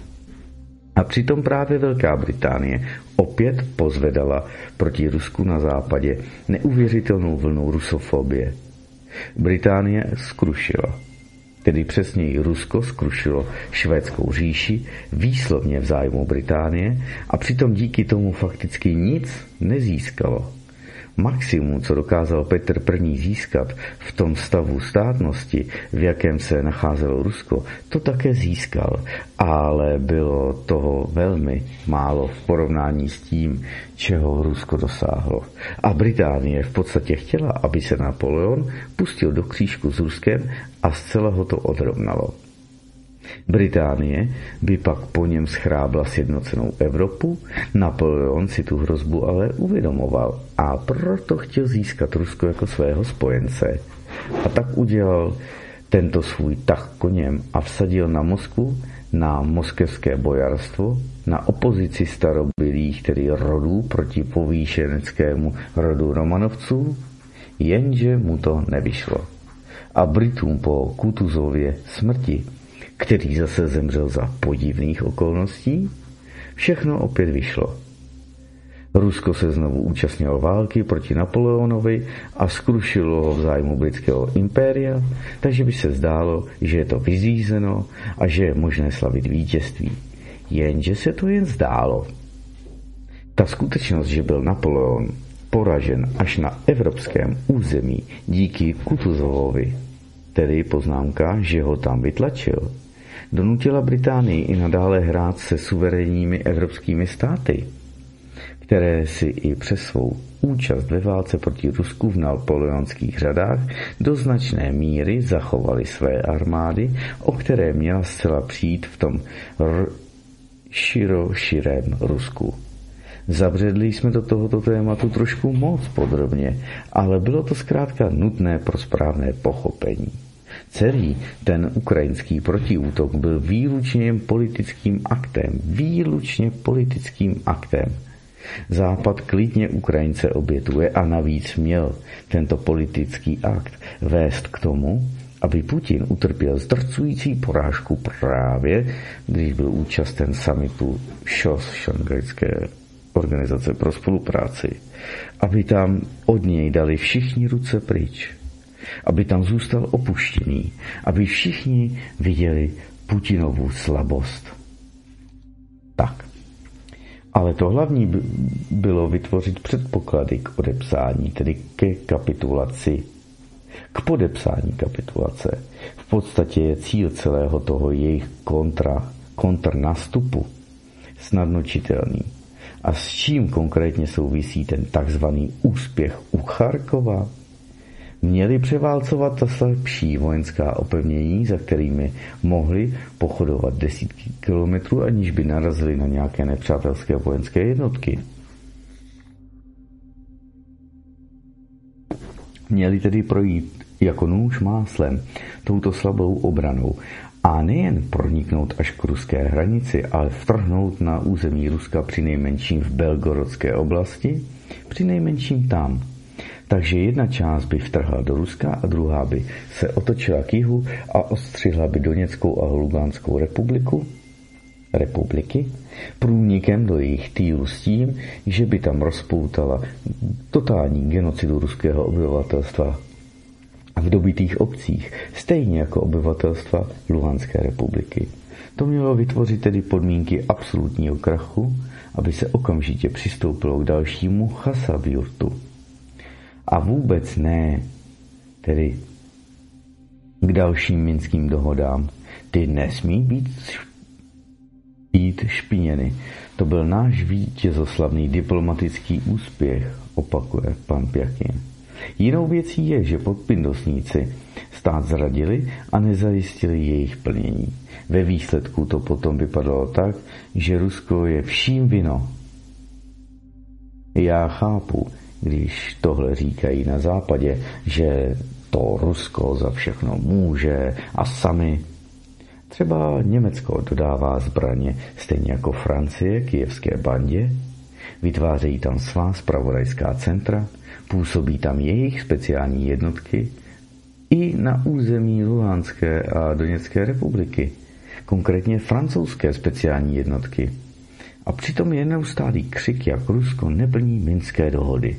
A přitom právě Velká Británie opět pozvedala proti Rusku na západě neuvěřitelnou vlnu rusofobie. Británie skrušila, tedy přesněji Rusko skrušilo švédskou říši výslovně v zájmu Británie a přitom díky tomu fakticky nic nezískalo. Maximum, co dokázal Petr I. získat v tom stavu státnosti, v jakém se nacházelo Rusko, to také získal, ale bylo toho velmi málo v porovnání s tím, čeho Rusko dosáhlo. A Británie v podstatě chtěla, aby se Napoleon pustil do křížku s Ruskem a zcela ho to odrovnalo. Británie by pak po něm schrábla sjednocenou Evropu, Napoleon si tu hrozbu ale uvědomoval a proto chtěl získat Rusko jako svého spojence. A tak udělal tento svůj tah koněm a vsadil na Moskvu, na moskevské bojarstvo, na opozici starobylých, tedy rodů proti povýšeneckému rodu Romanovců, jenže mu to nevyšlo. A Britům po Kutuzově smrti, který zase zemřel za podivných okolností, všechno opět vyšlo. Rusko se znovu účastnilo války proti Napoleonovi a skrušilo ho v zájmu britského impéria, takže by se zdálo, že je to vyřízeno a že je možné slavit vítězství. Jenže se to jen zdálo. Ta skutečnost, že byl Napoleon poražen až na evropském území díky Kutuzovovi, tedy poznámka, že ho tam vytlačil, donutila Británii i nadále hrát se suverénními evropskými státy, které si i přes svou účast ve válce proti Rusku v napoleonských řadách do značné míry zachovaly své armády, o které měla zcela přijít v tom r- široširém Rusku. Zabředli jsme do tohoto tématu trošku moc podrobně, ale bylo to zkrátka nutné pro správné pochopení. Celý ten ukrajinský protiútok byl výlučně politickým aktem, výlučně politickým aktem. Západ klidně Ukrajince obětuje a navíc měl tento politický akt vést k tomu, aby Putin utrpěl zdrcující porážku právě, když byl účasten summitu ŠOS, Šanghajské organizace pro spolupráci, aby tam od něj dali všichni ruce pryč, aby tam zůstal opuštěný, aby všichni viděli Putinovu slabost. Tak. Ale to hlavní bylo vytvořit předpoklady k odepsání, tedy ke kapitulaci, k podepsání kapitulace. V podstatě je cíl celého toho jejich kontra, kontrnastupu snadno čitelný. A s čím konkrétně souvisí ten takzvaný úspěch u Charkova? Měli převálcovat ta slabší vojenská opevnění, za kterými mohli pochodovat desítky kilometrů, aniž by narazili na nějaké nepřátelské vojenské jednotky. Měli tedy projít jako nůž máslem touto slabou obranou a nejen proniknout až k ruské hranici, ale vtrhnout na území Ruska přinejmenším v Belgorodské oblasti, přinejmenším tam. Takže jedna část by vtrhla do Ruska a druhá by se otočila k jihu a ostřihla by Doněckou a Luganskou republiku, republiky průnikem do jejich týlu s tím, že by tam rozpoutala totální genocidu ruského obyvatelstva v dobytých obcích, stejně jako obyvatelstva Luhanské republiky. To mělo vytvořit tedy podmínky absolutního krachu, aby se okamžitě přistoupilo k dalšímu Chasavjurtu. A vůbec ne, tedy k dalším minským dohodám. Ty nesmí být, být špiněny. To byl náš vítězoslavný diplomatický úspěch, opakuje pan Pjakin. Jinou věcí je, že podpindosníci stát zradili a nezajistili jejich plnění. Ve výsledku to potom vypadalo tak, že Rusko je vším vino. Já chápu, když tohle říkají na západě, že to Rusko za všechno může a sami. Třeba Německo dodává zbraně, stejně jako Francie kyjevské bandě, vytvářejí tam svá zpravodajská centra, působí tam jejich speciální jednotky i na území Luhanské a Doněcké republiky, konkrétně francouzské speciální jednotky. A přitom je neustálý křik, jak Rusko neplní minské dohody.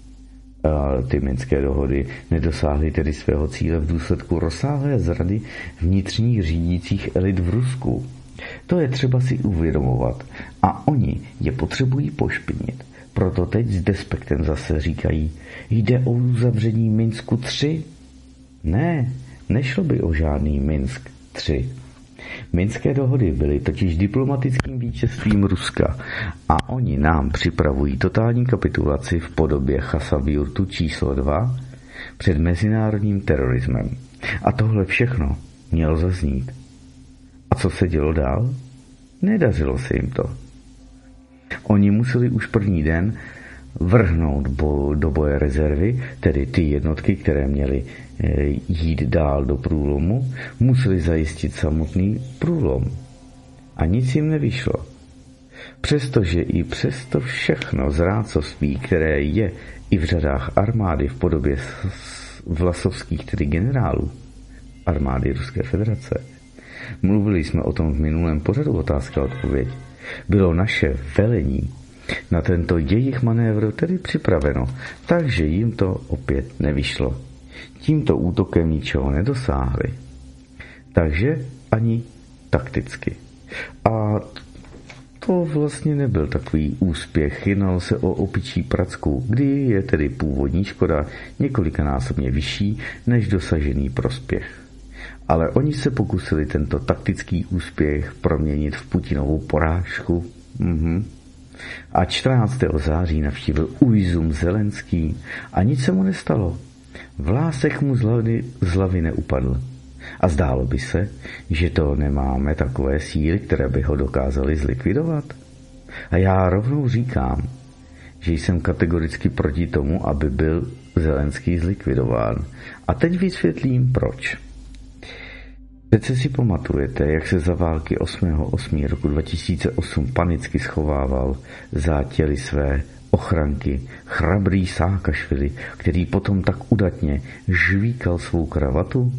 A ty minské dohody nedosáhly tedy svého cíle v důsledku rozsáhlé zrady vnitřních řídících elit v Rusku. To je třeba si uvědomovat a oni je potřebují pošpinit. Proto teď s despektem zase říkají, jde o uzavření Minsku tři? Ne, nešlo by o žádný Minsk tři. Minské dohody byly totiž diplomatickým vítězstvím Ruska a oni nám připravují totální kapitulaci v podobě Chasavjurtu číslo dva před mezinárodním terorismem. A tohle všechno mělo zaznít. A co se dělo dál? Nedařilo se jim to. Oni museli už první den vrhnout bo, do boje rezervy, tedy ty jednotky, které měly e, jít dál do průlomu, museli zajistit samotný průlom. A nic jim nevyšlo. Přestože i přesto všechno zrádcovství, které je i v řadách armády v podobě vlasovských, tedy generálů armády Ruské federace, mluvili jsme o tom v minulém pořadu otázka a odpověď, bylo naše velení na tento jejich manévr tedy připraveno, takže jim to opět nevyšlo. Tímto útokem ničeho nedosáhli. Takže ani takticky. A to vlastně nebyl takový úspěch, jednalo se o opičí pracku, kdy je tedy původní škoda několikanásobně vyšší než dosažený prospěch. Ale oni se pokusili tento taktický úspěch proměnit v Putinovu porážku. Mhm. A čtrnáctého září navštívil Ujzum Zelenský a nic se mu nestalo. Vlásek mu z hlavy, z hlavy neupadl. A zdálo by se, že to nemáme takové síly, které by ho dokázaly zlikvidovat. A já rovnou říkám, že jsem kategoricky proti tomu, aby byl Zelenský zlikvidován. A teď vysvětlím proč. Přece si pamatujete, jak se za války osmého osmého roku dva tisíce osm panicky schovával za těly své ochranky chrabrý Sákašvili, který potom tak udatně žvíkal svou kravatu?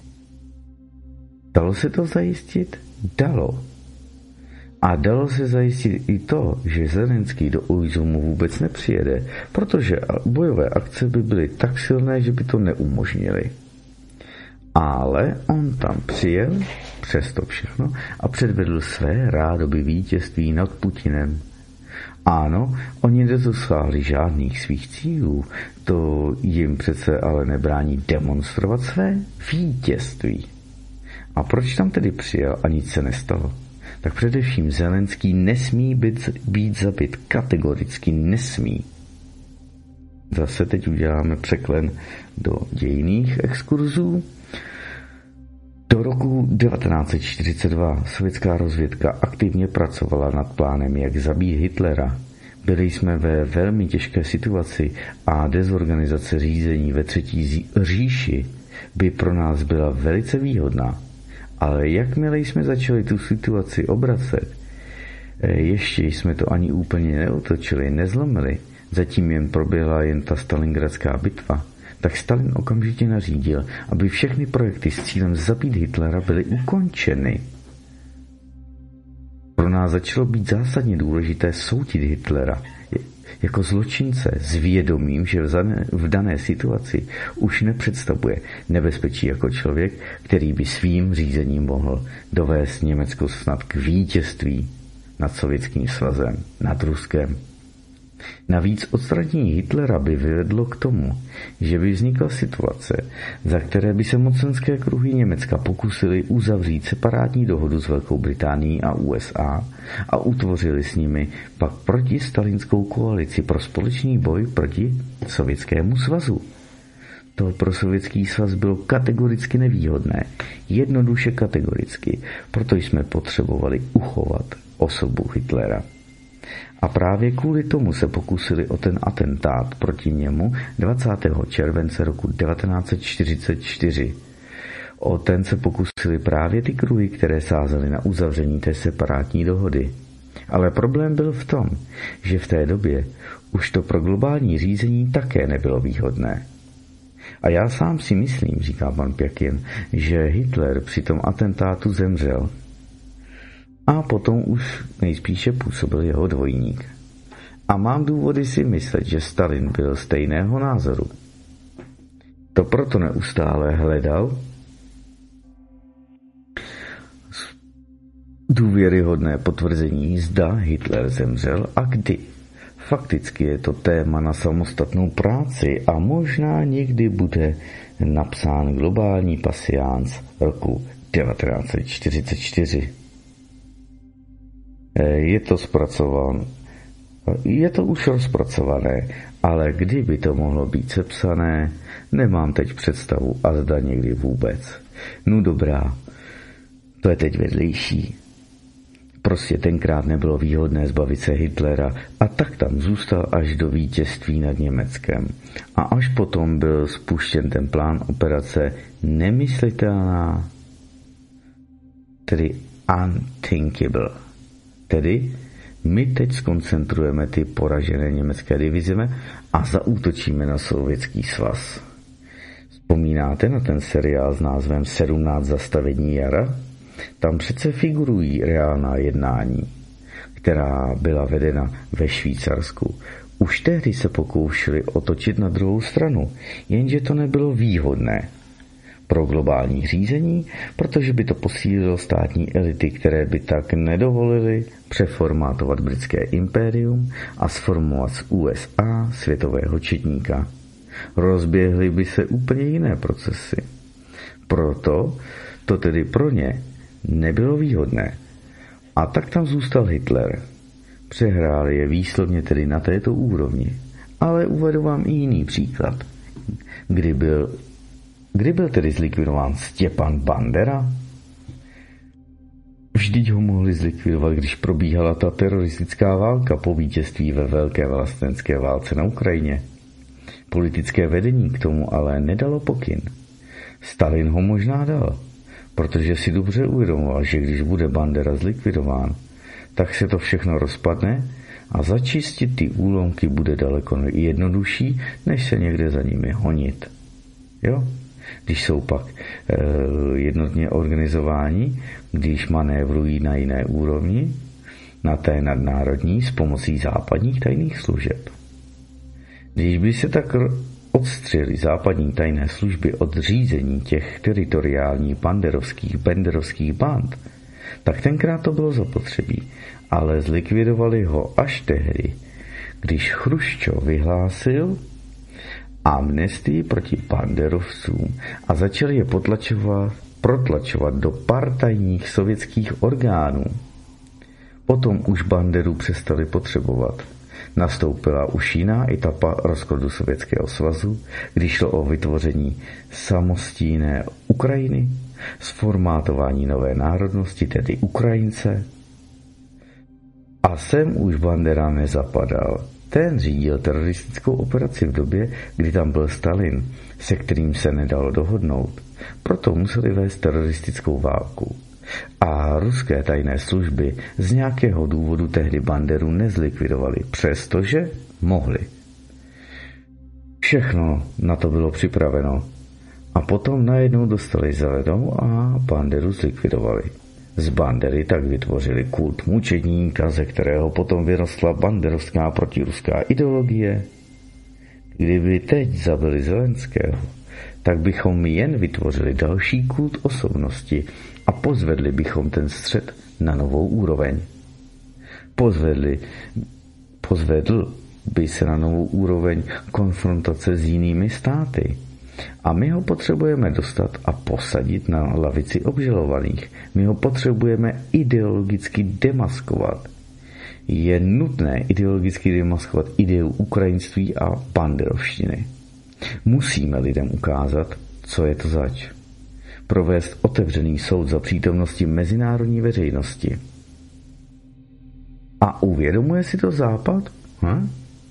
Dalo se to zajistit? Dalo. A dalo se zajistit i to, že Zelenský do Ujzumu vůbec nepřijede, protože bojové akce by byly tak silné, že by to neumožnili. Ale on tam přijel, přes to všechno, a předvedl své rádoby vítězství nad Putinem. Ano, oni nedosáhli žádných svých cílů, to jim přece ale nebrání demonstrovat své vítězství. A proč tam tedy přijel a nic se nestalo? Tak především Zelenský nesmí být, být zabit, kategoricky nesmí. Zase teď uděláme překlen do dějinných exkurzů. Do roku devatenáct set čtyřicet dva sovětská rozvědka aktivně pracovala nad plánem, jak zabít Hitlera. Byli jsme ve velmi těžké situaci a dezorganizace řízení ve třetí říši by pro nás byla velice výhodná. Ale jakmile jsme začali tu situaci obracet, ještě jsme to ani úplně neotočili, nezlomili, zatím jen proběhla jen ta Stalingradská bitva, tak Stalin okamžitě nařídil, aby všechny projekty s cílem zabít Hitlera byly ukončeny. Pro nás začalo být zásadně důležité soutit Hitlera. jako zločince s vědomím, že v dané situaci už nepředstavuje nebezpečí jako člověk, který by svým řízením mohl dovést Německo snad k vítězství nad Sovětským svazem, nad Ruskem. Navíc odstranění Hitlera by vyvedlo k tomu, že by vznikla situace, za které by se mocenské kruhy Německa pokusili uzavřít separátní dohodu s Velkou Británií a U S A a utvořili s nimi pak protistalinskou koalici pro společný boj proti Sovětskému svazu. To pro Sovětský svaz bylo kategoricky nevýhodné, jednoduše kategoricky, proto jsme potřebovali uchovat osobu Hitlera. A právě kvůli tomu se pokusili o ten atentát proti němu dvacátého července roku devatenáct set čtyřicet čtyři. O ten se pokusili právě ty kruhy, které sázely na uzavření té separátní dohody. Ale problém byl v tom, že v té době už to pro globální řízení také nebylo výhodné. A já sám si myslím, říká pan Pjakin, že Hitler při tom atentátu zemřel. A potom už nejspíše působil jeho dvojník. A mám důvody si myslet, že Stalin byl stejného názoru. To proto neustále hledal důvěryhodné potvrzení, zda Hitler zemřel a kdy. Fakticky je to téma na samostatnou práci a možná někdy bude napsán globální pasiánc roku devatenáct set čtyřicet čtyři. Je to zpracován, je to už rozpracované, ale kdyby to mohlo být sepsané, nemám teď představu a zda někdy vůbec. No dobrá, to je teď vedlejší. Prostě tenkrát nebylo výhodné zbavit se Hitlera a tak tam zůstal až do vítězství nad Německem. A až potom byl spuštěn ten plán operace nemyslitelná, tedy unthinkable. Tedy my teď skoncentrujeme ty poražené německé divize a zaútočíme na Sovětský svaz. Vzpomínáte na ten seriál s názvem sedmnáct zastavení jara? Tam přece figurují reálná jednání, která byla vedena ve Švýcarsku. Už tehdy se pokoušeli otočit na druhou stranu, jenže to nebylo výhodné pro globální řízení, protože by to posílilo státní elity, které by tak nedovolily přeformátovat britské impérium a sformovat z U S A světového četníka. Rozběhly by se úplně jiné procesy. Proto to tedy pro ně nebylo výhodné. A tak tam zůstal Hitler. Přehráli je výslovně tedy na této úrovni. Ale uvedu vám i jiný příklad. Kdy byl Kdy byl tedy zlikvidován Stepan Bandera? Vždyť ho mohli zlikvidovat, když probíhala ta teroristická válka po vítězství ve velké vlastenecké válce na Ukrajině. Politické vedení k tomu ale nedalo pokyn. Stalin ho možná dal, protože si dobře uvědomoval, že když bude Bandera zlikvidován, tak se to všechno rozpadne a začistit ty úlomky bude daleko jednodušší, než se někde za nimi honit. Jo? Když jsou pak e, jednotně organizováni, když manévrují na jiné úrovni, na té nadnárodní s pomocí západních tajných služeb. Když by se tak odstřeli západní tajné služby od řízení těch teritoriálních banderovských, benderovských band, tak tenkrát to bylo zapotřebí, ale zlikvidovali ho až tehdy, když Chruščov vyhlásil amnestii proti banderovcům a začali je potlačovat, protlačovat do partajních sovětských orgánů. Potom už Banderu přestali potřebovat. Nastoupila už jiná etapa rozkladu Sovětského svazu, když šlo o vytvoření samostinné Ukrajiny, sformátování nové národnosti, tedy Ukrajince. A sem už Bandera nezapadal. Ten řídil teroristickou operaci v době, kdy tam byl Stalin, se kterým se nedalo dohodnout. Proto museli vést teroristickou válku. A ruské tajné služby z nějakého důvodu tehdy Banderu nezlikvidovali, přestože mohli. Všechno na to bylo připraveno. A potom najednou dostali zelenou a Banderu zlikvidovali. z Bandery tak vytvořili kult mučedníka, ze kterého potom vyrostla banderovská protiruská ideologie. Kdyby teď zabili Zelenského, tak bychom jen vytvořili další kult osobnosti a pozvedli bychom ten střet na novou úroveň. Pozvedli, pozvedl by se na novou úroveň konfrontace s jinými státy. A my ho potřebujeme dostat a posadit na lavici obžalovaných. My ho potřebujeme ideologicky demaskovat. Je nutné ideologicky demaskovat ideu ukrajinství a banderovštiny. Musíme lidem ukázat, co je to zač. Provést otevřený soud za přítomnosti mezinárodní veřejnosti. A uvědomuje si to Západ? Hm?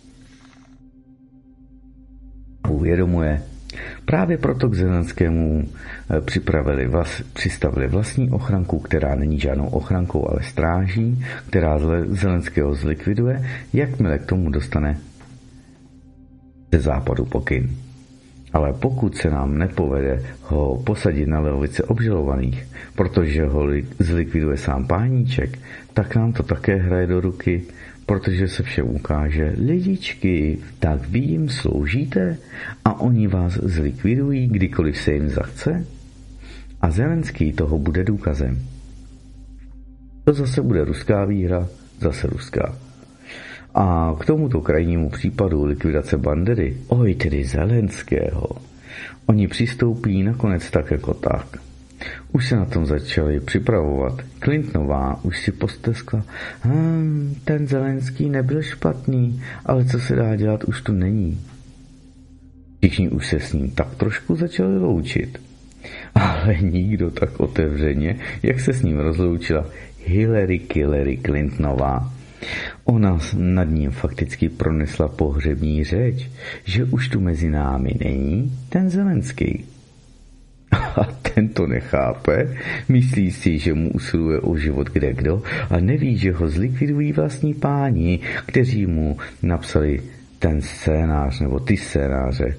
Uvědomuje. Právě proto k Zelenskému připravili vlas, přistavili vlastní ochranku, která není žádnou ochrankou, ale stráží, která Zelenského zlikviduje, jakmile k tomu dostane ze západu pokyn. Ale pokud se nám nepovede ho posadit na lavici obžalovaných, protože ho zlikviduje sám páníček, tak nám to také hraje do ruky, protože se všem ukáže, lidičky, tak vy jim sloužíte a oni vás zlikvidují, kdykoliv se jim zachce? A Zelenský toho bude důkazem. To zase bude ruská výhra, zase ruská. A k tomuto krajnímu případu likvidace Bandery, oj tedy Zelenského, oni přistoupí nakonec tak jako tak. Už se na tom začali připravovat. Clintonová už si posteskla, hm, ten Zelenský nebyl špatný, ale co se dá dělat, už tu není. Všichni už se s ním tak trošku začali loučit. Ale nikdo tak otevřeně, jak se s ním rozloučila Hillary Killery Clintonová. Ona nad ním fakticky pronesla pohřební řeč, že už tu mezi námi není ten Zelenský. A ten to nechápe, myslí si, že mu usiluje o život kdekdo a neví, že ho zlikvidují vlastní páni, kteří mu napsali ten scénář nebo ty scénáře,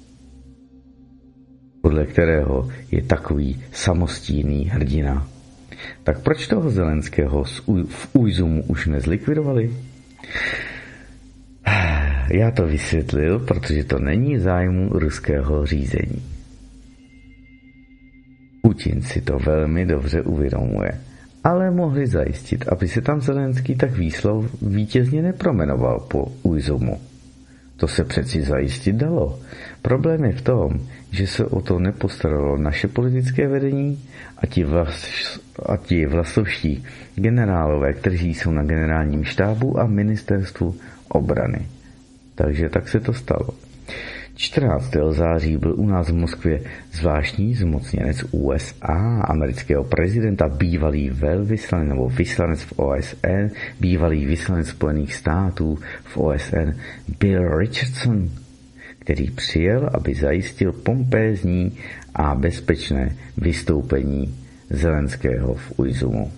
podle kterého je takový samostíný hrdina. Tak proč toho Zelenského v Ujzumu už nezlikvidovali? Já to vysvětlil, protože to není zájmu ruského řízení. Putin si to velmi dobře uvědomuje, ale mohli zajistit, aby se tam Zelenský tak výslov vítězně nepromenoval po Ujzumu. To se přeci zajistit dalo. Problém je v tom, že se o to nepostaralo naše politické vedení a ti, vlas, a ti vlasovští generálové, kteří jsou na generálním štábu a ministerstvu obrany. Takže tak se to stalo. čtrnáctého září byl u nás v Moskvě zvláštní zmocněnec U S A, amerického prezidenta, bývalý velvyslanec nebo vyslanec v O S N, bývalý vyslanec Spojených států v O S N Bill Richardson, který přijel, aby zajistil pompézní a bezpečné vystoupení Zelenského v Ujzumu.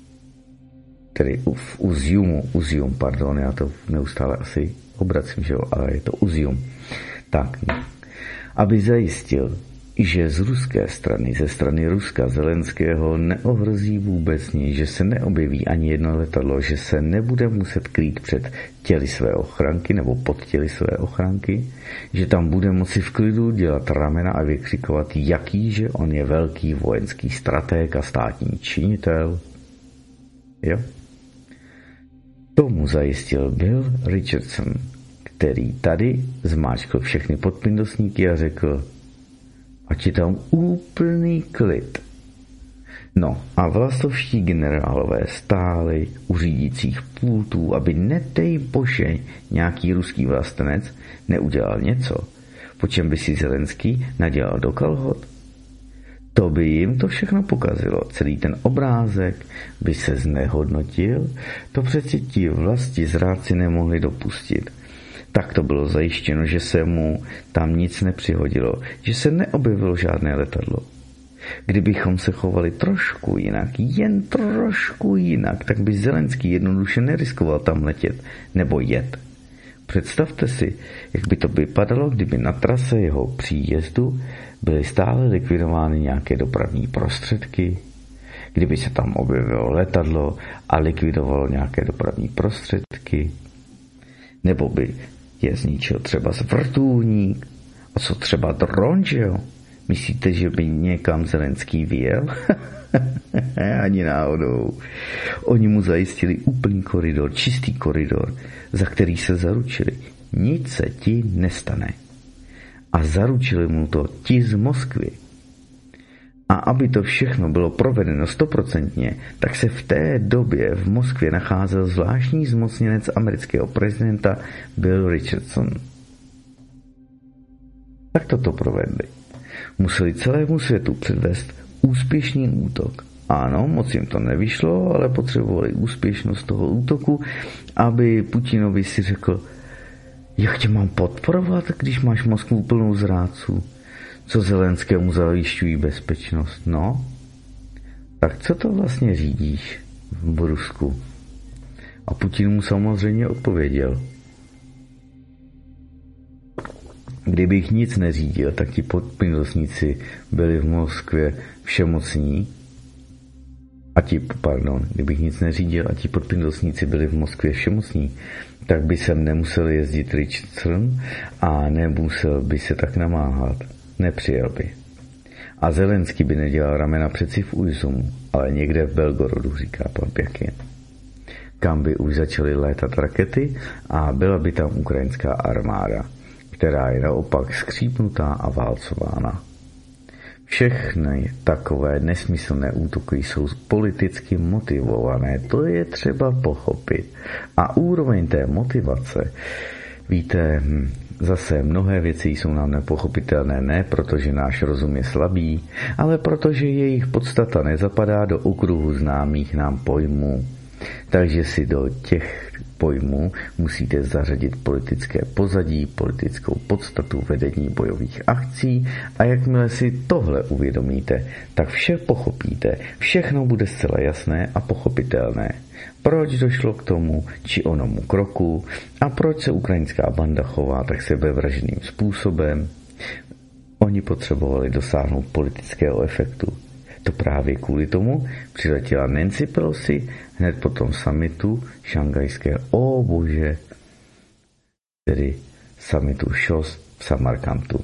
Tedy v Uzjumu, Uzjum, pardon, já to neustále asi obracím, že jo, ale je to Uzjum. Tak, aby zajistil, že z ruské strany, ze strany Ruska Zelenského neohrozí vůbec nic, že se neobjeví ani jedno letadlo, že se nebude muset krýt před těly své ochranky nebo pod těly své ochranky, že tam bude moci v klidu dělat ramena a vykřikovat, jaký, že on je velký vojenský stratég a státní činitel. Jo? Tomu zajistil Bill Richardson, který tady zmáčkl všechny podpindosníky a řekl, ať je tam úplný klid. No a vlasovští generálové stáli u řídících pultů, aby nedej bože nějaký ruský vlastenec neudělal něco, po čem by si Zelenský nadělal do kalhot. To by jim to všechno pokazilo. Celý ten obrázek by se znehodnotil, to přeci ti vlasti zrádci nemohli dopustit. Tak to bylo zajištěno, že se mu tam nic nepřihodilo, že se neobjevilo žádné letadlo. Kdybychom se chovali trošku jinak, jen trošku jinak, tak by Zelenský jednoduše neriskoval tam letět nebo jet. Představte si, jak by to vypadalo, kdyby na trase jeho příjezdu byly stále likvidovány nějaké dopravní prostředky, kdyby se tam objevilo letadlo a likvidovalo nějaké dopravní prostředky, nebo by je zničil třeba vrtulník, a co třeba dron, že jo? Myslíte, že by někam Zelenský vyjel? Ani náhodou. Oni mu zajistili úplný koridor, čistý koridor, za který se zaručili. Nic se ti nestane. A zaručili mu to ti z Moskvy. A aby to všechno bylo provedeno stoprocentně, tak se v té době v Moskvě nacházel zvláštní zmocněnec amerického prezidenta Bill Richardson. Tak toto provedli. Museli celému světu předvést úspěšný útok. Ano, moc jim to nevyšlo, ale potřebovali úspěšnost toho útoku, aby Putinovi si řekl, jak tě mám podporovat, když máš Moskvu plnou zrádců? Co Zelenskému zajišťují bezpečnost? No, tak co to vlastně řídíš v Rusku? A Putin mu samozřejmě odpověděl. Kdybych nic neřídil, tak ti podpindosníci byli v Moskvě všemocní. A ti, pardon, kdybych nic neřídil a ti podpindosníci byli v Moskvě všemocní, tak by sem nemusel jezdit Richardson a nemusel by se tak namáhat. Nepřijel by. A Zelenský by nedělal ramena přeci v Ujzumu, ale někde v Belgorodu, říká pan Pěkin. Kam by už začaly létat rakety a byla by tam ukrajinská armáda, která je naopak skřípnutá a válcována. Všechny takové nesmyslné útoky jsou politicky motivované, to je třeba pochopit. A úroveň té motivace, víte, zase mnohé věci jsou nám nepochopitelné, ne protože náš rozum je slabý, ale protože jejich podstata nezapadá do okruhu známých nám pojmů. Takže si do těch pojmů musíte zařadit politické pozadí, politickou podstatu vedení bojových akcí a jakmile si tohle uvědomíte, tak vše pochopíte, všechno bude zcela jasné a pochopitelné. Proč došlo k tomu či onomu kroku a proč se ukrajinská banda chová tak sebevražedným způsobem. Oni potřebovali dosáhnout politického efektu. To právě kvůli tomu přiletěla Nancy Pelosi hned po tom summitu šangajské, o bože, tedy summitu ŠOS v Samarkandu.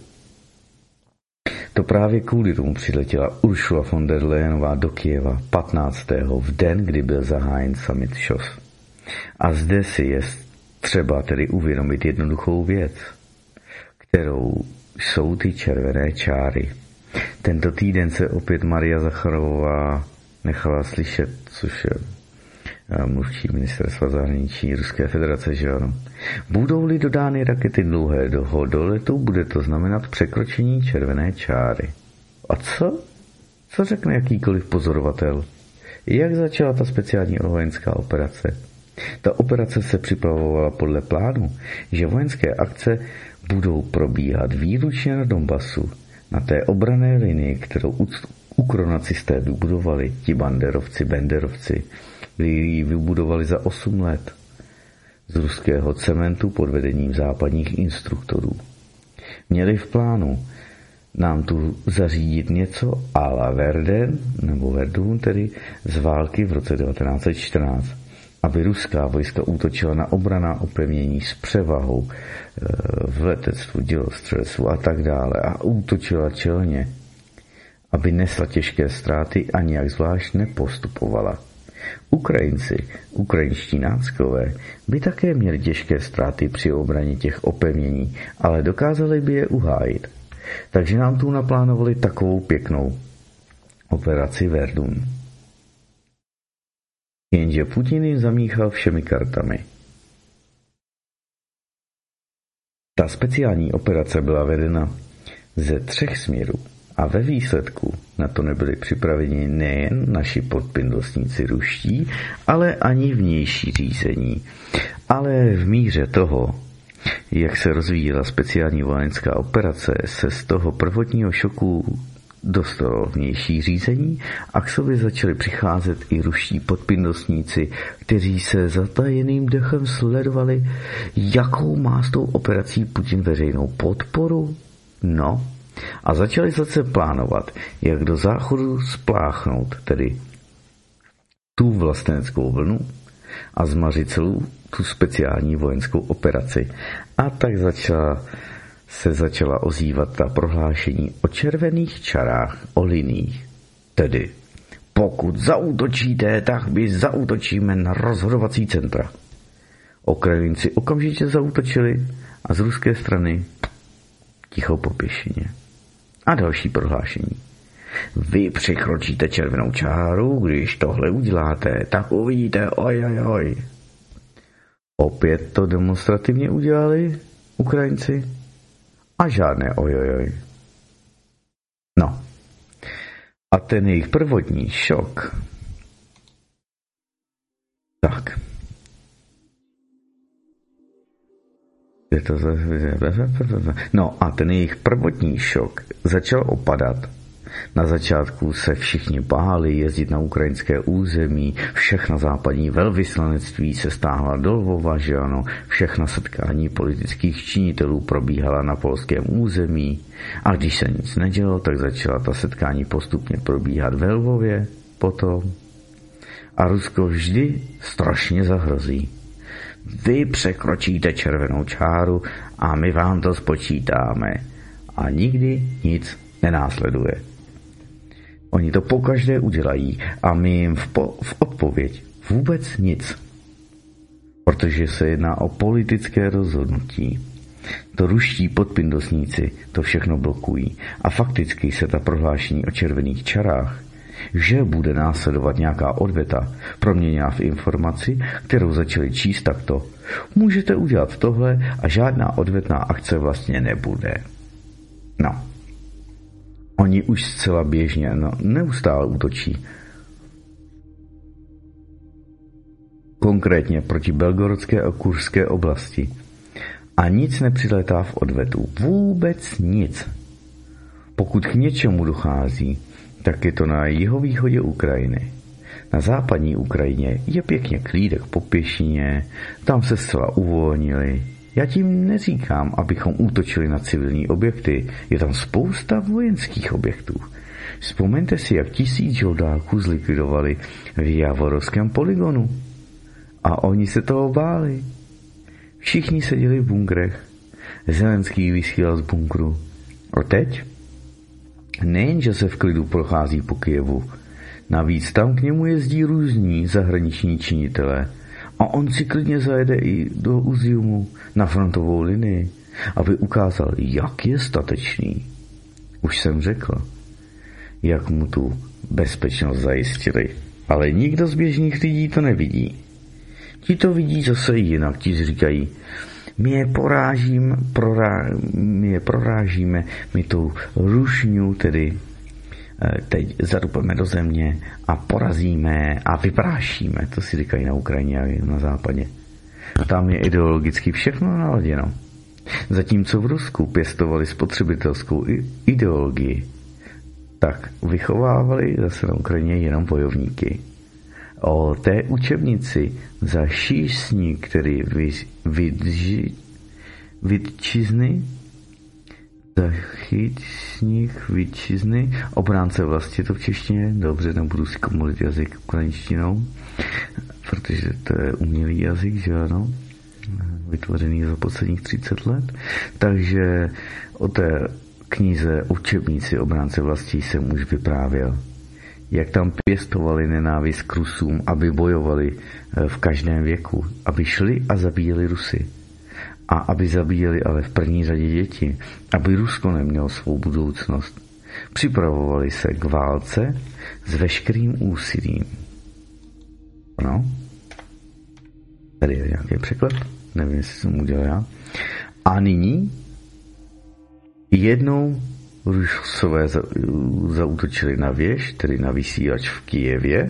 To právě kvůli tomu přiletěla Ursula von der Leyenová do Kyjeva patnáctého v den, kdy byl zahájen summit ŠOS. A zde si je třeba tedy uvědomit jednoduchou věc, kterou jsou ty červené čáry. Tento týden se opět Maria Zacharová nechala slyšet, což je mluvčí ministerstva zahraničí Ruské federace, že ano. Budou-li dodány rakety dlouhého doletu, bude to znamenat překročení červené čáry. A co? Co řekne jakýkoliv pozorovatel? Jak začala ta speciální vojenská operace? Ta operace se připravovala podle plánu, že vojenské akce budou probíhat výlučně na Donbasu, na té obranné linii, kterou ukronacisté vybudovali, ti banderovci, benderovci, ji vybudovali za osm let z ruského cementu pod vedením západních instruktorů. Měli v plánu nám tu zařídit něco à la Verden, nebo Verdun, tedy z války v roce devatenáct set čtrnáct, aby ruská vojska útočila na obranná opevnění s převahou v letectvu, dělostřelectvu a tak dále a útočila čelně, aby nesla těžké ztráty a nijak zvlášť nepostupovala. Ukrajinci, ukrajinští náckové, by také měli těžké ztráty při obraně těch opevnění, ale dokázali by je uhájit. Takže nám tu naplánovali takovou pěknou operaci Verdun. Jenže Putin jim zamíchal všemi kartami. Ta speciální operace byla vedena ze třech směrů a ve výsledku na to nebyli připraveni nejen naši podpindosníci ruští, ale ani vnější řízení. Ale v míře toho, jak se rozvíjela speciální vojenská operace, se z toho prvotního šoku dostalo vnější řízení a k sobě začali přicházet i ruští podpindosníci, kteří se zatajeným dechem sledovali, jakou má s tou operací Putin veřejnou podporu. No, a začali zase plánovat, jak do záchodu spláchnout, tedy tu vlasteneckou vlnu a zmařit celou tu speciální vojenskou operaci. A tak začala, se začala ozývat ta prohlášení o červených čarách, o liních. Tedy, pokud zaútočíte, tak my zaútočíme na rozhodovací centra. Ukrajinci okamžitě zaútočili a z ruské strany ticho po pěšině. A další prohlášení. Vy překročíte červenou čáru, když tohle uděláte, tak uvidíte, oj, oj, oj. Opět to demonstrativně udělali Ukrajinci a žádné oj, oj, oj. No. A ten jejich prvotní šok. Tak. Je to no a ten jejich prvotní šok začal opadat. Na začátku se všichni báli jezdit na ukrajinské území, všechna západní velvyslanectví se stáhla do Lvova, že ano, všechna setkání politických činitelů probíhala na polském území a když se nic nedělo, tak začala ta setkání postupně probíhat ve Lvově potom. A Rusko vždy strašně zahrozí. Vy překročíte červenou čáru a my vám to spočítáme. A nikdy nic nenásleduje. Oni to pokaždé udělají a my jim v, po, v odpověď vůbec nic. Protože se jedná o politické rozhodnutí. To ruští podpindosníci to všechno blokují a fakticky se ta prohlášení o červených čarách, že bude následovat nějaká odveta, proměnila v informaci, kterou začali číst takto. Můžete udělat tohle a žádná odvetná akce vlastně nebude. No. Oni už zcela běžně, no, neustále útočí. Konkrétně proti Belgorodské a Kurské oblasti. A nic nepřilétá v odvetu. Vůbec nic. Pokud k něčemu dochází, tak je to na jihovýchodě Ukrajiny. Na západní Ukrajině je pěkně klídek po pěšině, tam se zcela uvolnili. Já tím neříkám, abychom útočili na civilní objekty, je tam spousta vojenských objektů. Vzpomeňte si, jak tisíc žoldáků zlikvidovali v Javorovském polygonu. A oni se toho báli. Všichni seděli v bunkrech. Zelenský vysílal z bunkru. A teď? Nejen, že se v klidu prochází po Kyjevu, navíc tam k němu jezdí různí zahraniční činitelé a on si klidně zajede i do Uziumu na frontovou linii, aby ukázal, jak je statečný. Už jsem řekl, jak mu tu bezpečnost zajistili, ale nikdo z běžných lidí to nevidí. Ti to vidí zase jinak, ti říkají, my je porážím, prorá, my je prorážíme, my tu rušňu tedy teď zarupeme do země a porazíme a vyprášíme, to si říkají na Ukrajině a na západě. Tam je ideologicky všechno naladěno. Zatímco v Rusku pěstovali spotřebitelskou ideologii, tak vychovávali zase na Ukrajině jenom bojovníky. O té učebnici za šísní, který vytčizny, zachyt z nich vytčizny, obránce vlasti, to v češtině, dobře, nebudu si komulit jazyk ukrajinštinou, protože to je umělý jazyk, že ano, vytvořený za posledních třicet let, takže o té knize učebnici obránce vlasti jsem už vyprávěl. Jak tam pěstovali nenávist k Rusům, aby bojovali v každém věku, aby šli a zabíjeli Rusy. A aby zabíjeli ale v první řadě děti, aby Rusko nemělo svou budoucnost. Připravovali se k válce s veškerým úsilím. No. Tady je nějaký překlad, nevím, jestli jsem udělal já. A nyní jednou Rusové zaútočili na věž, tedy na vysílač v Kyjevě.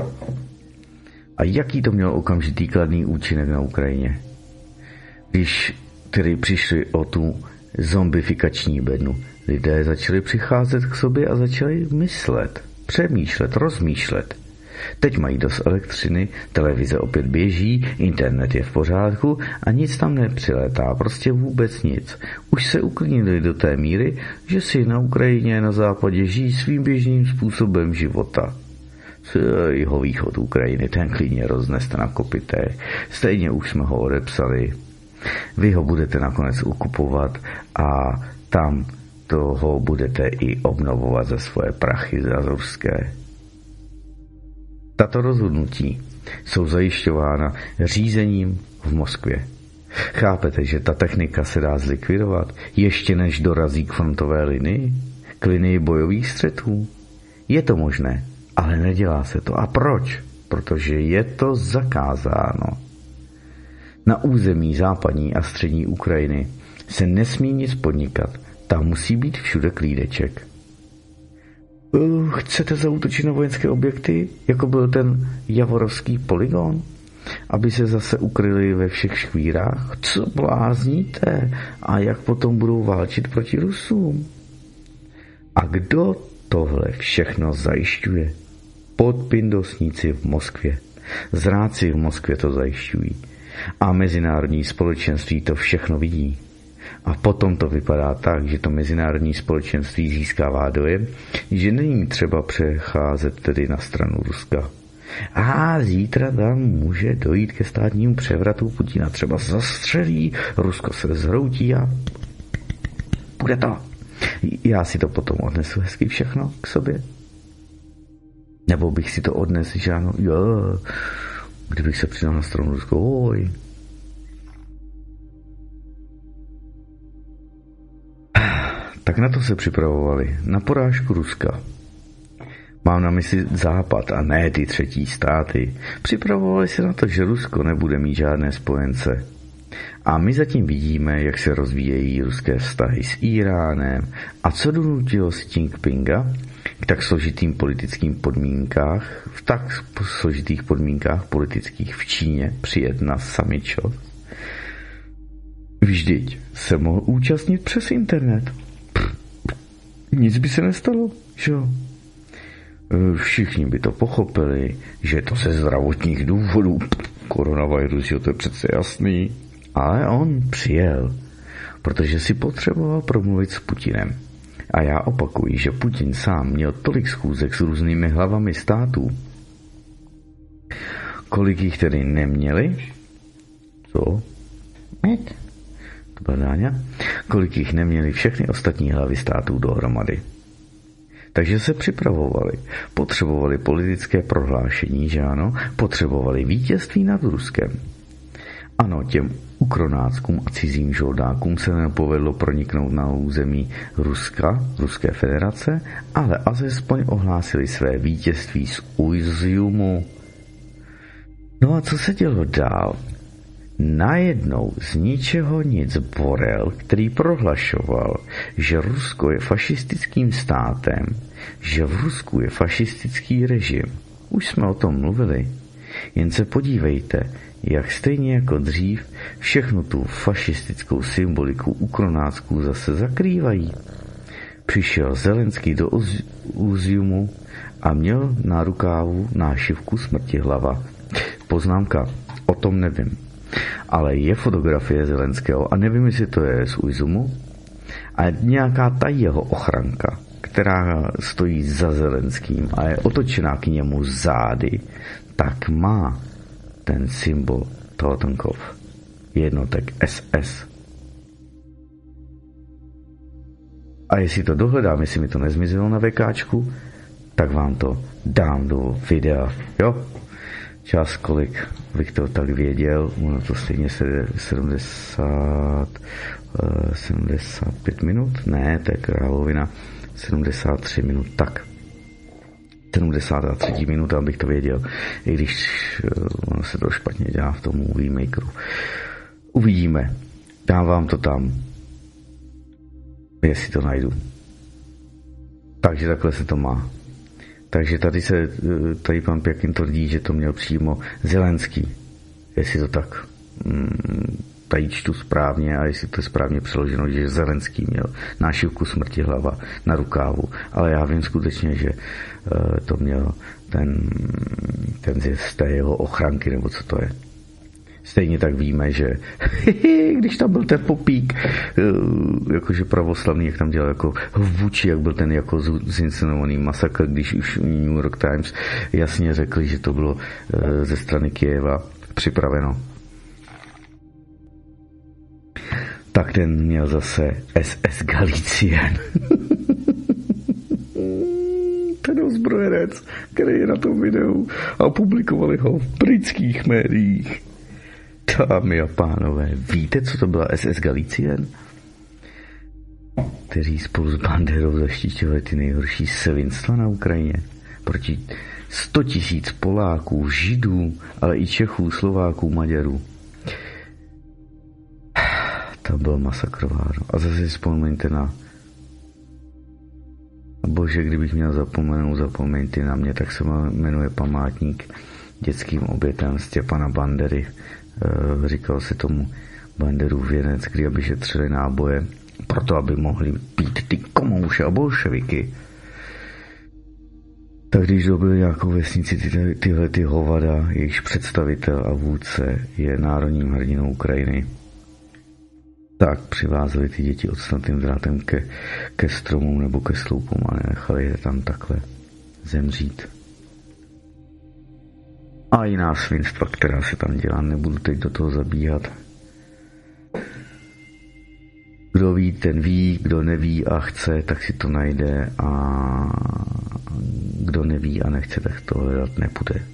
A jaký to mělo okamžitý kladný účinek na Ukrajině? Když tedy přišli o tu zombifikační bednu, lidé začali přicházet k sobě a začali myslet, přemýšlet, rozmýšlet. Teď mají dost elektřiny, televize opět běží, internet je v pořádku a nic tam nepřilétá, prostě vůbec nic. Už se uklidnili do té míry, že si na Ukrajině na západě žijí svým běžným způsobem života. jeho východ Ukrajiny, ten klidně rozneste na kopitech. Stejně už jsme ho odepsali. Vy ho budete nakonec okupovat a tam toho budete i obnovovat za svoje prachy za ruské. Tato rozhodnutí jsou zajišťována řízením v Moskvě. Chápete, že ta technika se dá zlikvidovat ještě než dorazí k frontové linii, k linii bojových střetů? Je to možné, ale nedělá se to. A proč? Protože je to zakázáno. Na území západní a střední Ukrajiny se nesmí nic podnikat. Tam musí být všude klídeček. Chcete zaútočit na vojenské objekty, jako byl ten Javorovský polygon? Aby se zase ukryli ve všech škvírách? Co blázníte? A jak potom budou válčit proti Rusům? A kdo tohle všechno zajišťuje? Podpindosníci v Moskvě. Zrádci v Moskvě to zajišťují. A mezinárodní společenství to všechno vidí. A potom to vypadá tak, že to mezinárodní společenství získává dojem, že není třeba přecházet tedy na stranu Ruska. A zítra tam může dojít ke státnímu převratu, Putina třeba zastřelí, Rusko se zhroutí a bude to. Já si to potom odnesu hezky všechno k sobě. Nebo bych si to odnesl, že ano, jo, kdybych se přidal na stranu Rusko, oj. Tak na to se připravovali, na porážku Ruska. Mám na mysli Západ a ne ty třetí státy. Připravovali se na to, že Rusko nebude mít žádné spojence. A my zatím vidíme, jak se rozvíjejí ruské vztahy s Iránem a co donutilo Xi Jinpinga k tak složitým politickým podmínkách, v tak složitých podmínkách politických v Číně přijet na summit. Vždyť se mohl účastnit přes internet. Pff, nic by se nestalo, že jo? Všichni by to pochopili, že to ze zdravotních důvodů. Koronavirus, jo, to je přece jasný. Ale on přijel, protože si potřeboval promluvit s Putinem. A já opakuji, že Putin sám měl tolik schůzek s různými hlavami států. Kolik jich tedy neměli? Co? Met? To byla Dáňa. Kolik jich neměli všechny ostatní hlavy států dohromady. Takže se připravovali. Potřebovali politické prohlášení, že ano? Potřebovali vítězství nad Ruskem. Ano, těm ukronáckům a cizím žoldákům se nepovedlo proniknout na území Ruska, Ruské federace, ale alespoň ohlásili své vítězství z Iziumu. No a co se dělo dál? Najednou z ničeho nic Borel, který prohlašoval, že Rusko je fašistickým státem, že v Rusku je fašistický režim. Už jsme o tom mluvili. Jen se podívejte, jak stejně jako dřív všechnu tu fašistickou symboliku ukronácků zase zakrývají. Přišel Zelenský do Iziumu a měl na rukávu nášivku Smrtihlava. Poznámka, o tom nevím. Ale je fotografie Zelenského a nevím, jestli to je z Iziumu a nějaká ta jeho ochranka, která stojí za Zelenským a je otočená k němu zády, tak má ten symbol Totenkopf jednotek S S. A jestli to dohledám, jestli mi to nezmizelo na VKčku, tak vám to dám do videa. Jo? Čas, kolik bych to tak věděl, ono to stejně se sedmdesát, sedmdesát pět minut, ne, to je královina, sedmdesát tři minut, tak. sedmdesát tři minut, abych to věděl, i když ono se to špatně dělá v tom Movie Makeru. Uvidíme, dám vám to tam, jestli to najdu. Takže takhle se to má. Takže tady se, tady pan Pěkin tvrdí, že to měl přímo Zelenský. Jestli to tak mm, tady čtu správně a jestli to je správně přeloženo, že Zelenský měl nášivku Smrtihlava na rukávu. Ale já vím skutečně, že uh, to měl ten, ten z té jeho ochranky, nebo co to je. Stejně tak víme, že když tam byl ten Popík, jakože pravoslavný, jak tam dělal jako vůči, jak byl ten jako zinscenovaný masakr, když už New York Times jasně řekli, že to bylo ze strany Kyjeva připraveno. Tak ten měl zase S S Galicien. Ten ozbrojenec, který je na tom videu, a publikovali ho v britských médiích. Dámy a pánové, víte, co to byla S S Galicien? Kteří spolu s Banderou zaštiťovali ty nejhorší svinstva na Ukrajině proti sto tisíc Poláků, Židů, ale i Čechů, Slováků, Maďarů. Tam bylo masakrováno. A zase si vzpomeňte na... Bože, kdybych měl zapomenout, zapomeňte na mě, tak se jmenuje památník dětským obětem Stěpana Bandery. E, říkal se tomu Banderův věnec, kdy aby šetřili náboje, proto aby mohli pít ty komouše a bolševiky. Tak když dobili nějakou vesnici ty, tyhle ty hovada, jejichž představitel a vůdce je národním hrdinou Ukrajiny, tak přivázeli ty děti odsnatým drátem ke, ke stromům nebo ke sloupům a nechali je tam takhle zemřít. A jiná svinstva, která se tam dělá, nebudu teď do toho zabíhat. Kdo ví, ten ví, kdo neví a chce, tak si to najde, a kdo neví a nechce, tak to hledat nebude.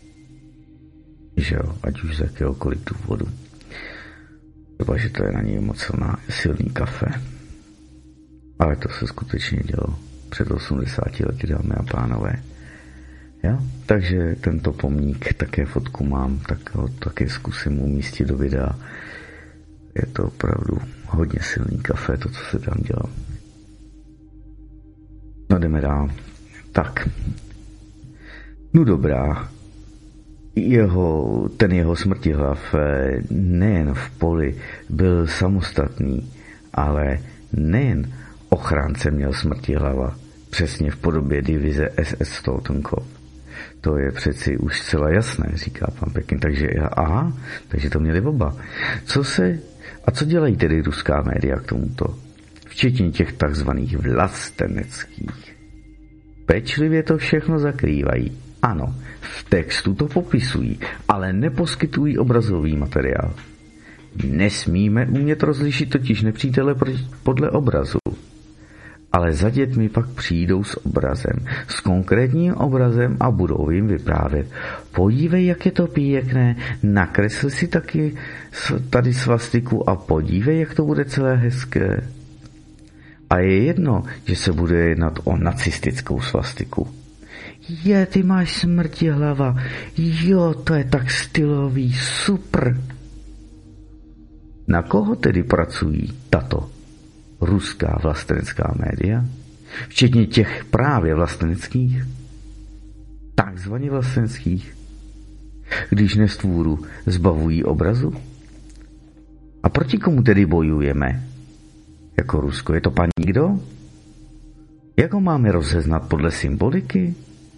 Že jo, ať už z jakéhokoliv důvodu. Třeba, že to je na něj moc silná, silný kafe. Ale to se skutečně dělo před osmdesáti lety, dámy a pánové. Jo? Takže tento pomník, také fotku mám, tak ho také zkusím umístit do videa. Je to opravdu hodně silný kafe, to, co se tam dělo. No jdeme dál. Tak. No dobrá. Jeho, ten jeho smrtihlav nejen v poli byl samostatný, ale nejen ochránce měl smrtihlava, přesně v podobě divize S S Stoltenkov. To je přeci už zcela jasné, říká pan Pekin. Takže aha, takže to měli oba. Co se, a co dělají tedy ruská média k tomuto? Včetně těch takzvaných vlasteneckých. Pečlivě to všechno zakrývají. Ano, v textu to popisují, ale neposkytují obrazový materiál. Nesmíme umět rozlišit totiž nepřítele podle obrazu. Ale za dětmi pak přijdou s obrazem, s konkrétním obrazem a budou jim vyprávět. Podívej, jak je to pěkné, nakresl si taky tady svastiku a podívej, jak to bude celé hezké. A je jedno, že se bude jednat o nacistickou svastiku. Je, ty máš smrtihlava, jo, to je tak stylový, super. Na koho tedy pracují tato ruská vlastenecká média? Včetně těch právě vlasteneckých, takzvaně vlasteneckých, když nestvůru zbavují obrazu? A proti komu tedy bojujeme? Jako Rusko, je to pan nikdo? Jak ho máme rozeznat podle symboliky?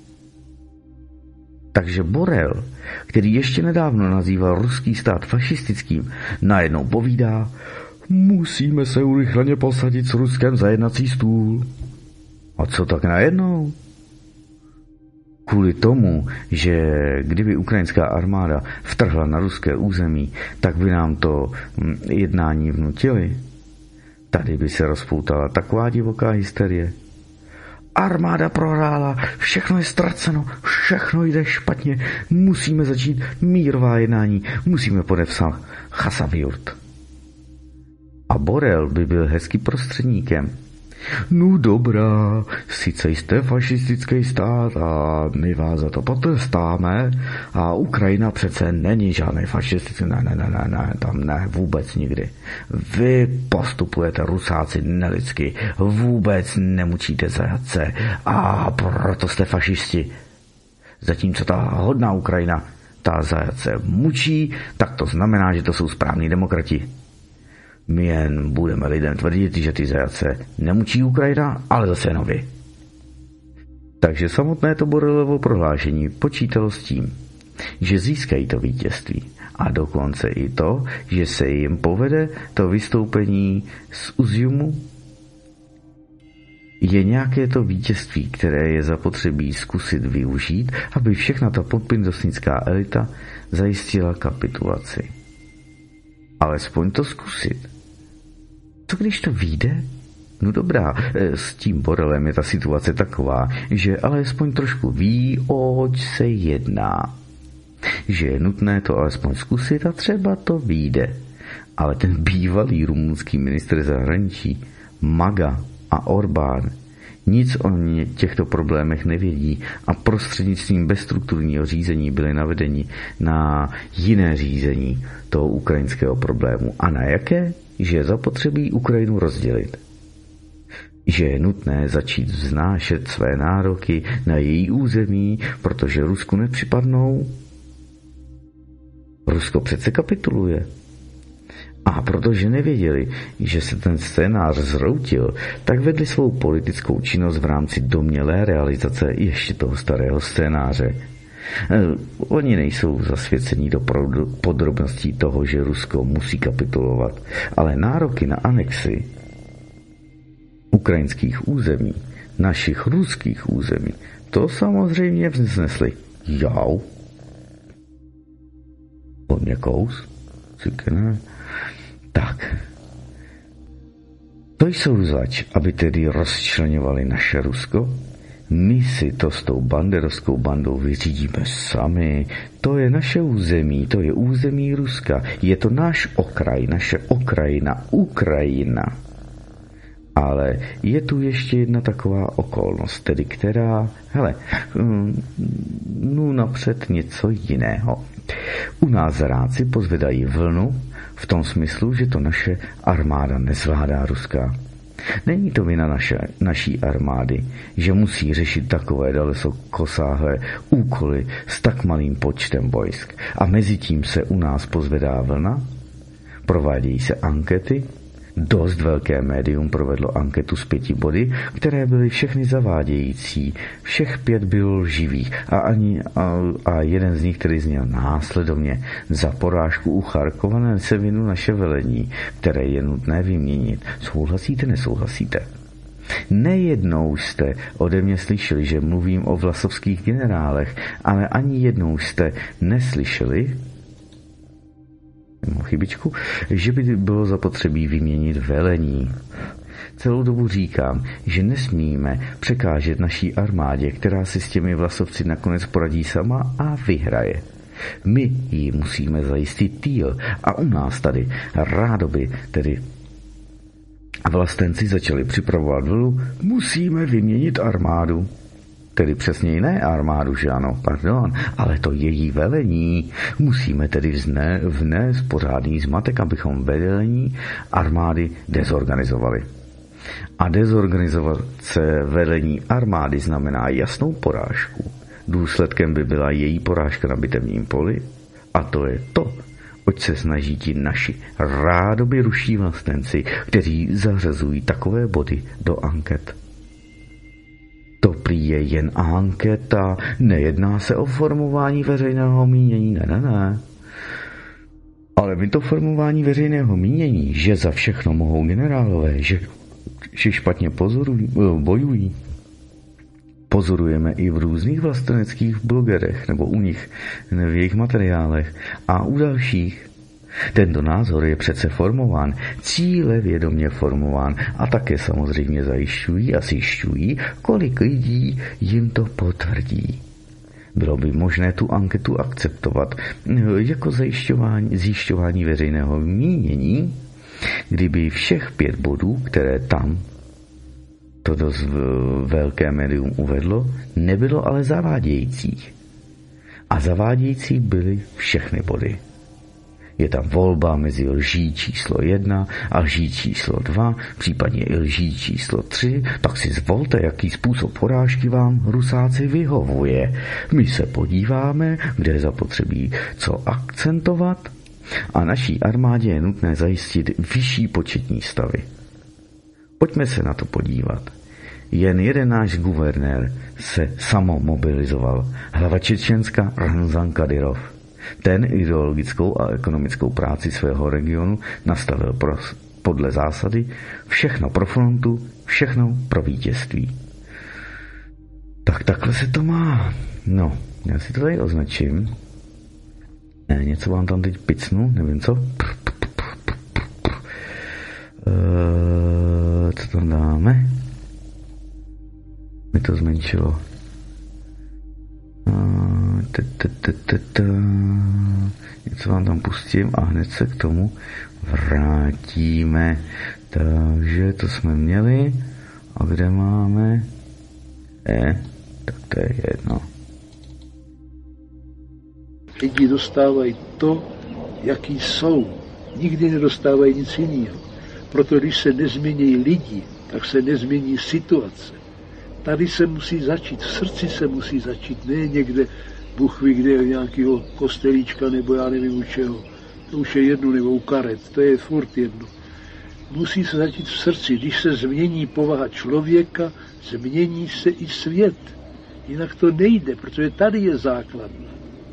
Takže Borel, který ještě nedávno nazýval ruský stát fašistickým, najednou povídá: musíme se urychleně posadit s Ruskem za jednací stůl. A co tak najednou? Kvůli tomu, že kdyby ukrajinská armáda vtrhla na ruské území, tak by nám to jednání vnutili. Tady by se rozpoutala taková divoká hysterie. Armáda prohrála, všechno je ztraceno, všechno jde špatně, musíme začít mírová jednání, musíme podepsat Chasavjurt. A Borel by byl hezký prostředníkem. No dobrá, sice jste fašistický stát a my vás za to potrestáme a Ukrajina přece není žádný fašistický, ne, ne, ne, ne, tam ne, vůbec nikdy. Vy postupujete, Rusáci, nelidsky, vůbec nemučíte zajatce a proto jste fašisti. Zatímco ta hodná Ukrajina, ta zajatce mučí, tak to znamená, že to jsou správní demokrati. My jen budeme lidem tvrdit, že ty zajace nemučí Ukrajina, ale zase jenom vy. Takže samotné to Borelovo prohlášení počítalo s tím, že získají to vítězství. A dokonce i to, že se jim povede to vystoupení z Uziumu, je nějaké to vítězství, které je zapotřebí zkusit využít, aby všechna ta podpindosnická elita zajistila kapitulaci. Alespoň to zkusit. Co když to vyjde? No dobrá, s tím Borelem je ta situace taková, že alespoň trošku ví, oč se jedná. Že je nutné to alespoň zkusit a třeba to vyjde. Ale ten bývalý rumunský ministr zahraničí, Maga a Orbán, nic o těchto problémech nevědí a prostřednictvím bezstrukturního řízení byli navedeni na jiné řízení toho ukrajinského problému. A na jaké? Že je zapotřebí Ukrajinu rozdělit. Že je nutné začít vznášet své nároky na její území, protože Rusku nepřipadnou. Rusko přece kapituluje. A protože nevěděli, že se ten scénář zroutil, tak vedli svou politickou činnost v rámci domnělé realizace ještě toho starého scénáře. Oni nejsou zasvěcení do podrobností toho, že Rusko musí kapitulovat, ale nároky na anexi ukrajinských území, našich ruských území, to samozřejmě vznesli. Jau. Po mě kous? Cikne. Tak. To jsou zač, aby tedy rozčleňovali naše Rusko? My si to s tou banderovskou bandou vyřídíme sami. To je naše území, to je území Ruska. Je to náš okraj, naše okrajina, Ukrajina. Ale je tu ještě jedna taková okolnost, tedy která, hele, no napřed něco jiného. U nás zaráci pozvedají vlnu v tom smyslu, že to naše armáda nezvládá ruská. Není to vina naše, naší armády, že musí řešit takové dalekosáhlé úkoly s tak malým počtem vojsk. A mezi tím se u nás pozvedá vlna, provádějí se ankety, dost velké médium provedlo anketu s pěti body, které byly všechny zavádějící. Všech pět bylo lživých a, ani, a, a jeden z nich, který zněl následovně: za porážku u Charkova nese vinu naše velení, které je nutné vyměnit. Souhlasíte, nesouhlasíte? Nejednou jste ode mě slyšeli, že mluvím o vlasovských generálech, ale ani jednou jste neslyšeli, chybičku, že by bylo zapotřebí vyměnit velení. Celou dobu říkám, že nesmíme překážet naší armádě, která si s těmi vlasovci nakonec poradí sama a vyhraje. My jí musíme zajistit týl a u nás tady rádoby, tedy vlastenci začali připravovat vlnu, musíme vyměnit armádu. Tedy přesněji ne armádu, že ano, pardon, ale to její velení. Musíme tedy vzne, vnést pořádný zmatek, abychom velení armády dezorganizovali. A dezorganizace velení armády znamená jasnou porážku. Důsledkem by byla její porážka na bitevním poli a to je to, oč se snaží ti naši rádoby ruští vlastenci, kteří zařazují takové body do anket. To prý je jen anketa, nejedná se o formování veřejného mínění, ne, ne, ne. Ale my to formování veřejného mínění, že za všechno mohou generálové, že, že špatně pozorují, bojují, pozorujeme i v různých vlasteneckých blogerech, nebo u nich, v jejich materiálech a u dalších. Tento názor je přece formován, cíle vědomě formován a také samozřejmě zajišťují a zjišťují, kolik lidí jim to potvrdí. Bylo by možné tu anketu akceptovat jako zajišťování, zjišťování veřejného mínění, kdyby všech pět bodů, které tam to dost velké médium uvedlo, nebylo ale zavádějících. A zavádějící byly všechny body. Je tam volba mezi lží číslo jedna a lží číslo dva, případně i lží číslo tři, tak si zvolte, jaký způsob porážky vám Rusáci vyhovuje. My se podíváme, kde je zapotřebí co akcentovat a naší armádě je nutné zajistit vyšší početní stavy. Pojďme se na to podívat. jen jeden náš guvernér se samomobilizoval. Hlava Čečenska Ramzan Kadyrov. Ten ideologickou a ekonomickou práci svého regionu nastavil pro, podle zásady všechno pro frontu, všechno pro vítězství. Tak takhle se to má. No, já si to tady označím. Ne, něco vám tam teď picnu, nevím co. Eee, co tam dáme? Mi to zmenšilo. Něco vám tam pustím a hned se k tomu vrátíme. Takže to jsme měli. A kde máme? E, tak to je jedno. Lidi dostávají to, jaký jsou. Nikdy nedostávají nic jiného. Proto když se nezmění lidi, tak se nezmění situace. Tady se musí začít, v srdci se musí začít, ne někde, Bůh ví, kde je nějakého kostelíčka, nebo já nevím u čeho. To už je jedno, nebo u karet, to je furt jedno. Musí se začít v srdci. Když se změní povaha člověka, změní se i svět. Jinak to nejde, protože tady je základna.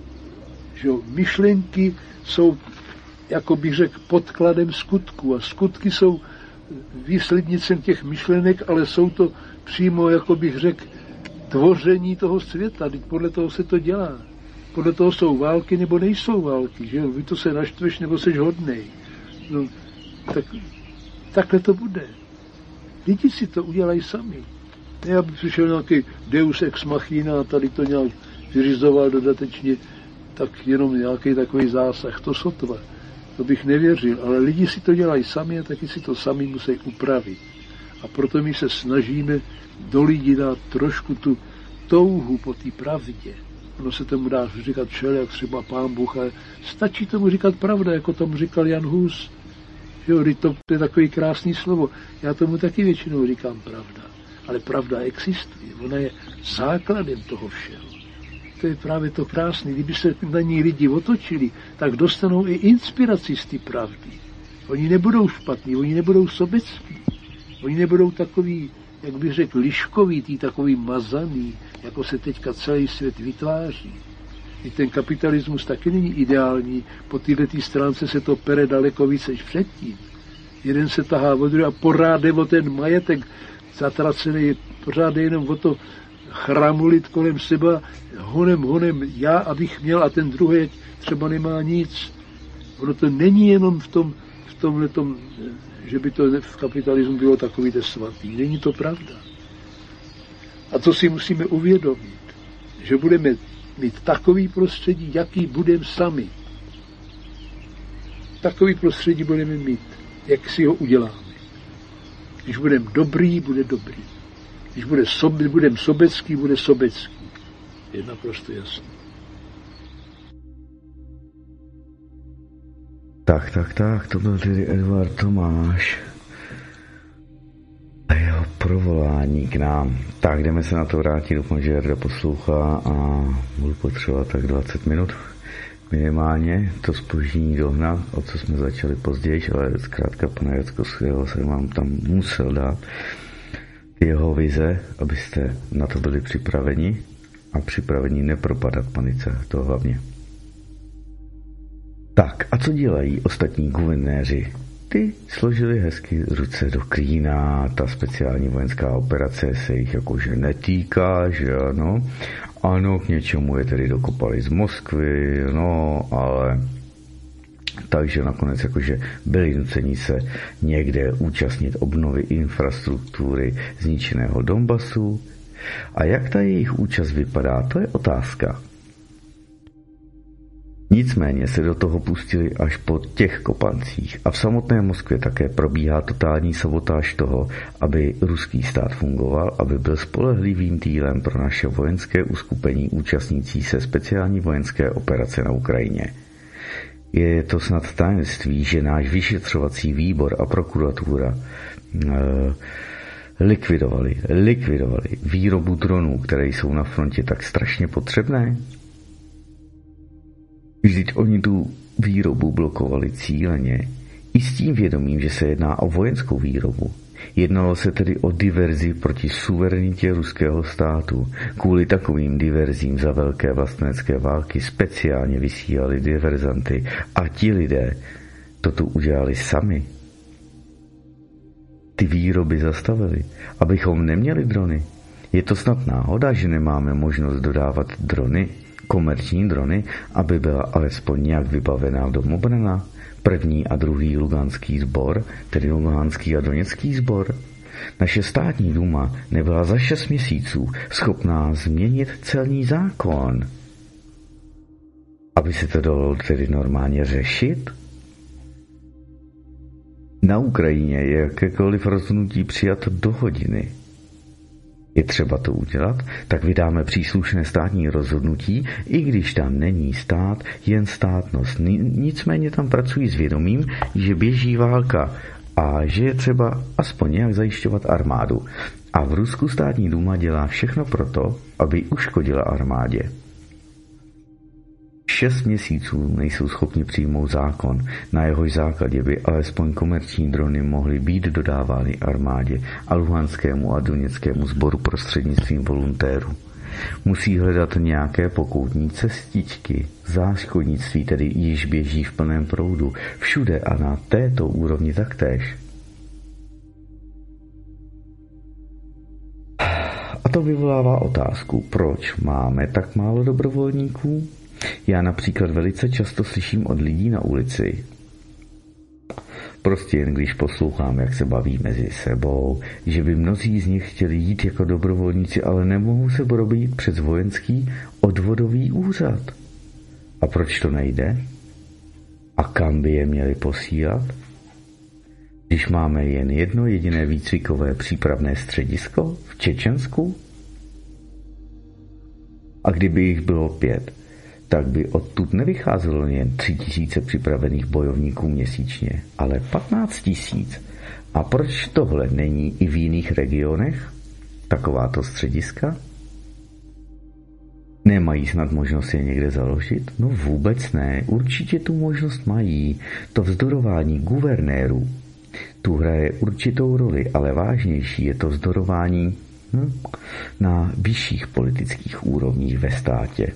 Že myšlenky jsou, jako bych řekl, podkladem skutku a skutky jsou výslednicem těch myšlenek, ale jsou to přímo, jako bych řekl, tvoření toho světa. Teď podle toho se to dělá. Podle toho jsou války nebo nejsou války. Že jo? Vy to se naštveš nebo seš hodnej. No, tak, takhle to bude. Lidi si to udělají sami. Já bych přišel nějaký deus ex machina a tady to nějak vyřizoval dodatečně, tak jenom nějaký takový zásah. To sotva. To bych nevěřil. Ale lidi si to dělají sami a taky si to sami musí upravit. A proto my se snažíme do lidí dát trošku tu touhu po té pravdě. Ono se tomu dá říkat všelijak, třeba Pán Bůh, ale stačí tomu říkat pravda, jako tomu říkal Jan Hus. Jo, to je takový krásný slovo. Já tomu taky většinou říkám pravda. Ale pravda existuje. Ona je základem toho všeho. To je právě to krásné. Kdyby se na ní lidi otočili, tak dostanou i inspiraci z té pravdy. Oni nebudou špatní, oni nebudou sobecký. Oni nebudou takový, jak bych řekl, liškovitý, takový mazaný, jako se teďka celý svět vytváří. I ten kapitalismus taky není ideální. Po této stránce se to pere daleko více než předtím. Jeden se tahá od druhého a pořád jde o ten majetek zatracený, pořád jde jenom o to chramulit kolem sebe, honem, honem, já, abych měl, a ten druhý třeba nemá nic. Ono to není jenom v tom, v tomhletom, že by to v kapitalismu bylo takový svatý. Není to pravda. A to si musíme uvědomit, že budeme mít takový prostředí, jaký budeme sami. Takový prostředí budeme mít, jak si ho uděláme. Když budeme dobrý, bude dobrý. Když bude sobe, budeme sobecký, bude sobecký. Je naprosto jasný. Tak, tak, tak, to byl tedy Eduard Tomáš a jeho provolání k nám. Tak, jdeme se na to vrátit, doufám, že Jarda poslouchá a budu potřebovat tak dvacet minut minimálně to zpoždění dohnat, o co jsme začali později, ale zkrátka pana Jackovského jsem vám tam musel dát jeho vize, abyste na to byli připraveni a připraveni nepropadat panice, to hlavně. Tak a co dělají ostatní guvernéři? Ty složili hezky ruce do klína, ta speciální vojenská operace se jich jakože netýká, že ano. Ano, k něčemu je tedy dokopali z Moskvy, no, ale takže nakonec jakože byli nuceni se někde účastnit obnovy infrastruktury zničeného Donbasu. A jak ta jejich účast vypadá, to je otázka. Nicméně se do toho pustili až po těch kopancích a v samotné Moskvě také probíhá totální sabotáž toho, aby ruský stát fungoval, aby byl spolehlivým týlem pro naše vojenské uskupení účastnící se speciální vojenské operace na Ukrajině. Je to snad tajemství, že náš vyšetřovací výbor a prokuratura eh, likvidovali, likvidovali výrobu dronů, které jsou na frontě tak strašně potřebné? Vždyť oni tu výrobu blokovali cíleně i s tím vědomím, že se jedná o vojenskou výrobu. Jednalo se tedy o diverzi proti suverenitě ruského státu. Kvůli takovým diverzím za velké vlastenecké války speciálně vysílali diverzanty a ti lidé to tu udělali sami. Ty výroby zastavili, abychom neměli drony. Je to snad náhoda, že nemáme možnost dodávat drony, komerční drony, aby byla alespoň nějak vybavená domobrana? První a druhý luganský sbor, tedy luganský a doněcký sbor. Naše státní duma nebyla za šest měsíců schopná změnit celní zákon, aby se to dalo tedy normálně řešit. Na Ukrajině je jakékoliv rozhodnutí přijato do hodiny. Je třeba to udělat, tak vydáme příslušné státní rozhodnutí, i když tam není stát, jen státnost. Nicméně tam pracují s vědomím, že běží válka a že je třeba aspoň nějak zajišťovat armádu. A v Rusku státní duma dělá všechno proto, aby uškodila armádě. Šest měsíců nejsou schopni přijmout zákon, na jehož základě by alespoň komerční drony mohly být dodávány armádě a luhanskému a doněckému sboru prostřednictvím volontérů. Musí hledat nějaké pokoutní cestičky. Záškodnictví tedy již běží v plném proudu, všude a na této úrovni taktéž. A to vyvolává otázku, proč máme tak málo dobrovolníků? Já například velice často slyším od lidí na ulici, prostě jen když poslouchám, jak se baví mezi sebou, že by mnozí z nich chtěli jít jako dobrovolníci, ale nemohou se probít přes vojenský odvodový úřad. A proč to nejde? A kam by je měli posílat? Když máme jen jedno jediné výcvikové přípravné středisko v Čečensku? A kdyby jich bylo pět, tak by odtud nevycházelo jen tři tisíce připravených bojovníků měsíčně, ale patnáct tisíc. A proč tohle není i v jiných regionech? Takováto střediska? Nemají snad možnost je někde založit? No vůbec ne, určitě tu možnost mají. To vzdorování guvernérů tu hraje určitou roli, ale vážnější je to vzdorování hm, na vyšších politických úrovních ve státě.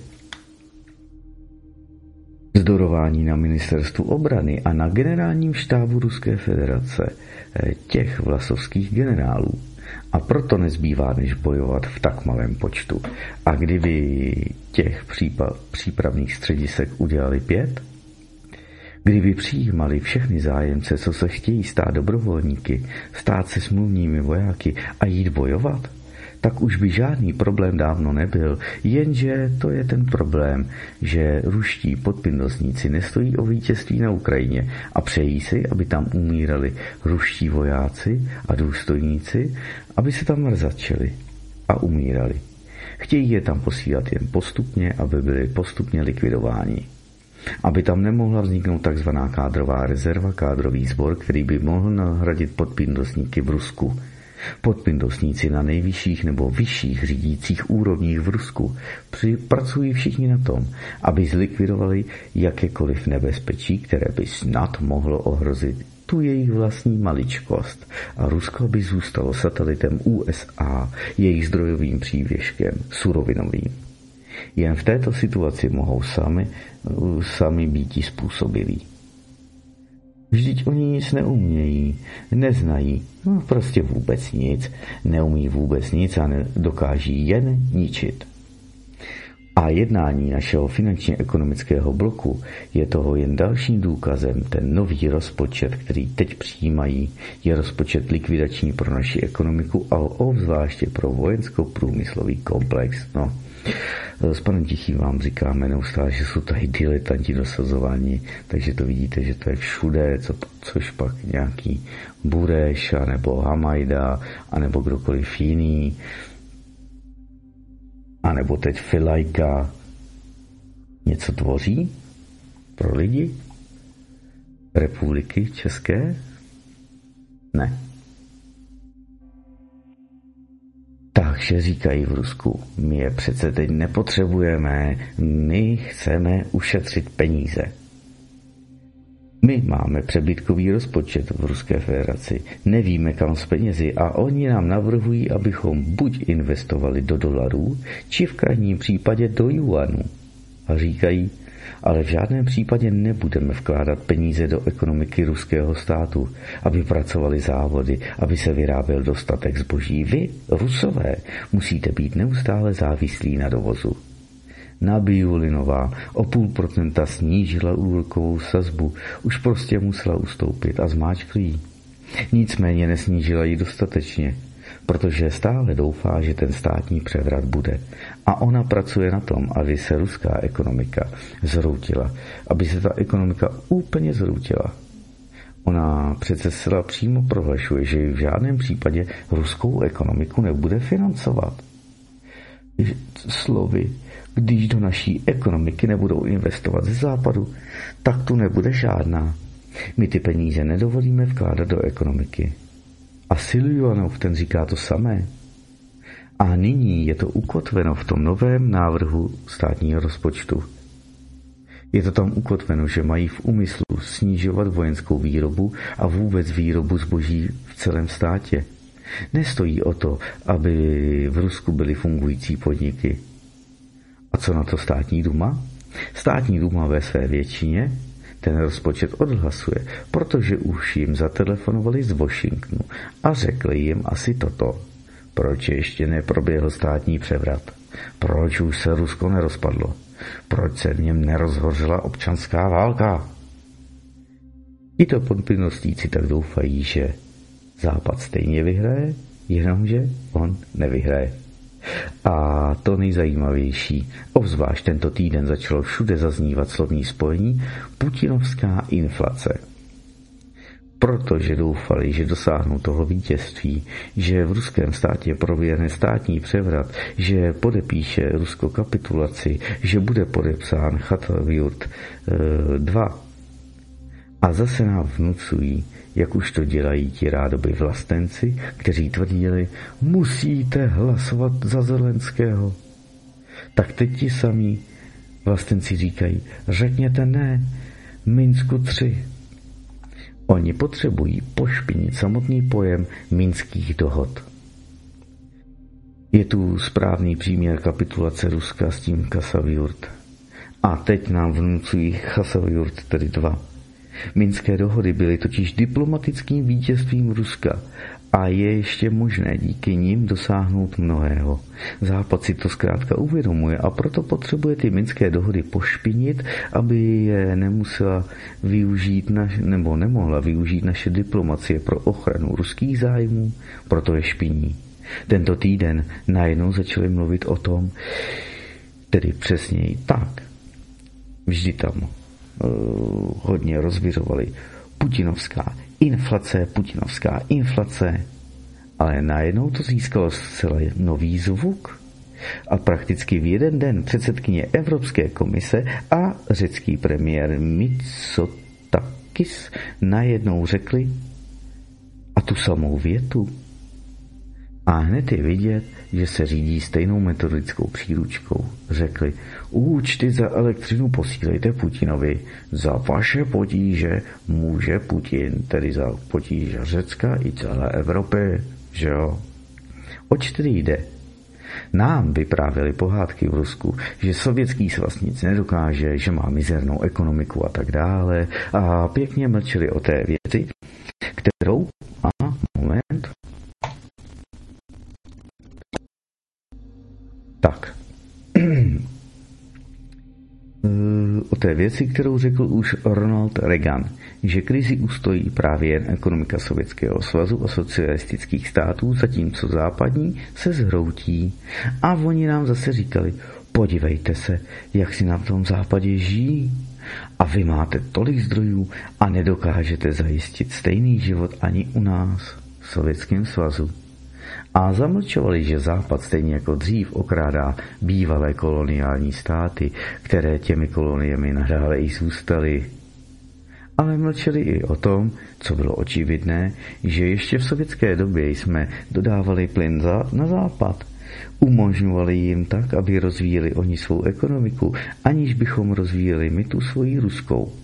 Vzdorování na ministerstvu obrany a na generálním štábu Ruské federace, těch vlasovských generálů. A proto nezbývá, než bojovat v tak malém počtu. A kdyby těch přípa- přípravných středisek udělali pět, kdyby přijímali všechny zájemce, co se chtějí stát dobrovolníky, stát se smluvními vojáky a jít bojovat, tak už by žádný problém dávno nebyl, jenže to je ten problém, že ruští podpindosníci nestojí o vítězství na Ukrajině a přejí si, aby tam umírali ruští vojáci a důstojníci, aby se tam mrzačili a umírali. Chtějí je tam posílat jen postupně, aby byli postupně likvidováni. Aby tam nemohla vzniknout takzvaná kádrová rezerva, kádrový sbor, který by mohl nahradit podpindosníky v Rusku. Podpindosníci na nejvyšších nebo vyšších řídících úrovních v Rusku pracují všichni na tom, aby zlikvidovali jakékoliv nebezpečí, které by snad mohlo ohrozit tu jejich vlastní maličkost a Rusko by zůstalo satelitem U S A, jejich zdrojovým přívěškem, surovinovým. Jen v této situaci mohou sami, sami býti způsobilí. Vždyť oni nic neumějí, neznají, no prostě vůbec nic, neumí vůbec nic a dokáží jen ničit. A jednání našeho finančně-ekonomického bloku je toho jen dalším důkazem. Ten nový rozpočet, který teď přijímají, je rozpočet likvidační pro naši ekonomiku a obzvláště pro vojensko-průmyslový komplex. No, s panem Tichým vám říkáme neustále, že jsou tady diletanti dosazování, takže to vidíte, že to je všude, co, což pak nějaký Bureš, anebo Hamajda, anebo kdokoliv jiný, anebo teď Filajka něco tvoří pro lidi republiky české? Ne. Takže říkají v Rusku, my je přece teď nepotřebujeme, my chceme ušetřit peníze. My máme přebytkový rozpočet v Ruské federaci, nevíme kam s penězi a oni nám navrhují, abychom buď investovali do dolarů, či v krajním případě do juanů. A říkají, ale v žádném případě nebudeme vkládat peníze do ekonomiky ruského státu, aby pracovali závody, aby se vyráběl dostatek zboží. Vy, Rusové, musíte být neustále závislí na dovozu. Nabiulinová o půl procenta snížila úrokovou sazbu, už prostě musela ustoupit a zmáčkl jí. Nicméně nesnížila ji dostatečně, protože stále doufá, že ten státní převrat bude. A ona pracuje na tom, aby se ruská ekonomika zhroutila, aby se ta ekonomika úplně zhroutila. Ona přece zcela přímo prohlašuje, že v žádném případě ruskou ekonomiku nebude financovat. Slovy, když do naší ekonomiky nebudou investovat ze západu, tak tu nebude žádná. My ty peníze nedovolíme vkládat do ekonomiky. A Siljuanov ten říká to samé. A nyní je to ukotveno v tom novém návrhu státního rozpočtu. Je to tam ukotveno, že mají v úmyslu snižovat vojenskou výrobu a vůbec výrobu zboží v celém státě. Nestojí o to, aby v Rusku byly fungující podniky. A co na to státní duma? Státní duma ve své většině ten rozpočet odhlasuje, protože už jim zatelefonovali z Washingtonu a řekli jim asi toto. Proč ještě neproběhl státní převrat? Proč už se Rusko nerozpadlo? Proč se v něm nerozhořela občanská válka? I to podplynostíci tak doufají, že Západ stejně vyhraje, jenomže on nevyhraje. A to nejzajímavější, obzvlášť tento týden začalo všude zaznívat slovní spojení putinovská inflace. Protože doufali, že dosáhnou toho vítězství, že v ruském státě proběhne státní převrat, že podepíše Rusko kapitulaci, že bude podepsán Chasavjurt dva. A zase nám vnucují, jak už to dělají ti rádoby vlastenci, kteří tvrdili, musíte hlasovat za Zelenského. Tak teď ti samí vlastenci říkají, řekněte ne, Minsku tři. Oni potřebují pošpinit samotný pojem minských dohod. Je tu správný příměr kapitulace Ruska s tím Chasavjurt. A teď nám vnucují Chasavjurt tedy dva. Minské dohody byly totiž diplomatickým vítězstvím Ruska a je ještě možné díky nim dosáhnout mnohého. Západ si to zkrátka uvědomuje a proto potřebuje ty minské dohody pošpinit, aby je nemusela využít naš, nebo nemohla využít naše diplomacie pro ochranu ruských zájmů, proto je špiní. Tento týden najednou začali mluvit o tom, tedy přesněji tak, vždy tam hodně rozviřovali putinovská inflace, putinovská inflace, ale najednou to získalo zcela nový zvuk a prakticky v jeden den předsedkyně Evropské komise a řecký premiér Mitsotakis najednou řekli a tu samou větu. A hned je vidět, že se řídí stejnou metodickou příručkou. Řekli, účty za elektřinu posílejte Putinovi, za vaše potíže může Putin, tedy za potíže Řecka i celé Evropy, že jo? Oč tedy jde? Nám vyprávěli pohádky v Rusku, že sovětský svaz nic nedokáže, že má mizernou ekonomiku a tak dále a pěkně mlčeli o té věci, kterou, a moment, tak, o té věci, kterou řekl už Ronald Reagan, že krizi ustojí právě jen ekonomika Sovětského svazu a socialistických států, zatímco západní se zhroutí. A oni nám zase říkali, podívejte se, jak si na tom západě žijí. A vy máte tolik zdrojů a nedokážete zajistit stejný život ani u nás, v Sovětském svazu. A zamlčovali, že Západ stejně jako dřív okrádá bývalé koloniální státy, které těmi koloniemi nadále i zůstaly. Ale mlčeli i o tom, co bylo očividné, že ještě v sovětské době jsme dodávali plyn na Západ. Umožňovali jim tak, aby rozvíjeli oni svou ekonomiku, aniž bychom rozvíjeli my tu svoji ruskou.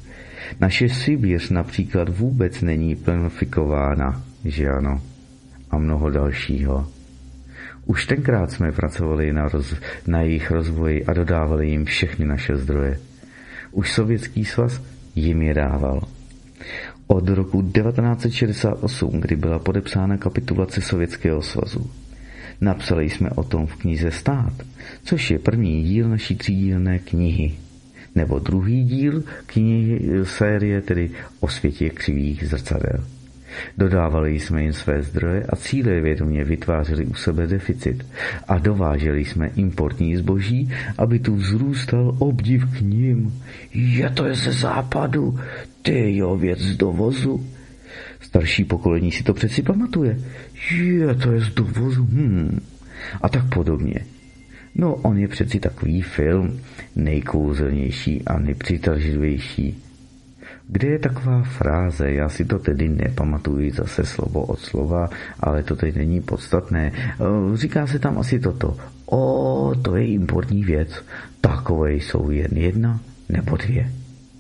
Naše Sibiř například vůbec není plenifikována, že ano, a mnoho dalšího. Už tenkrát jsme pracovali na, roz, na jejich rozvoji a dodávali jim všechny naše zdroje. Už Sovětský svaz jim je dával. Od roku devatenáct set šedesát osm, kdy byla podepsána kapitulace Sovětského svazu, napsali jsme o tom v knize Stát, což je první díl naší třídílné knihy, nebo druhý díl knihy série, tedy o světě křivých zrcadel. Dodávali jsme jim své zdroje a cílevědomě vytvářeli u sebe deficit a dováželi jsme importní zboží, aby tu vzrůstal obdiv k nim. Je to je ze západu, ty jo, věc z dovozu. Starší pokolení si to přeci pamatuje. Je to je z dovozu, hm. A tak podobně. No, on je přeci takový film, nejkouzelnější a nejpřitažlivější. Kde je taková fráze, já si to tedy nepamatuji zase slovo od slova, ale to teď není podstatné. Říká se tam asi toto. O, to je importní věc. Takové jsou jen jedna nebo dvě.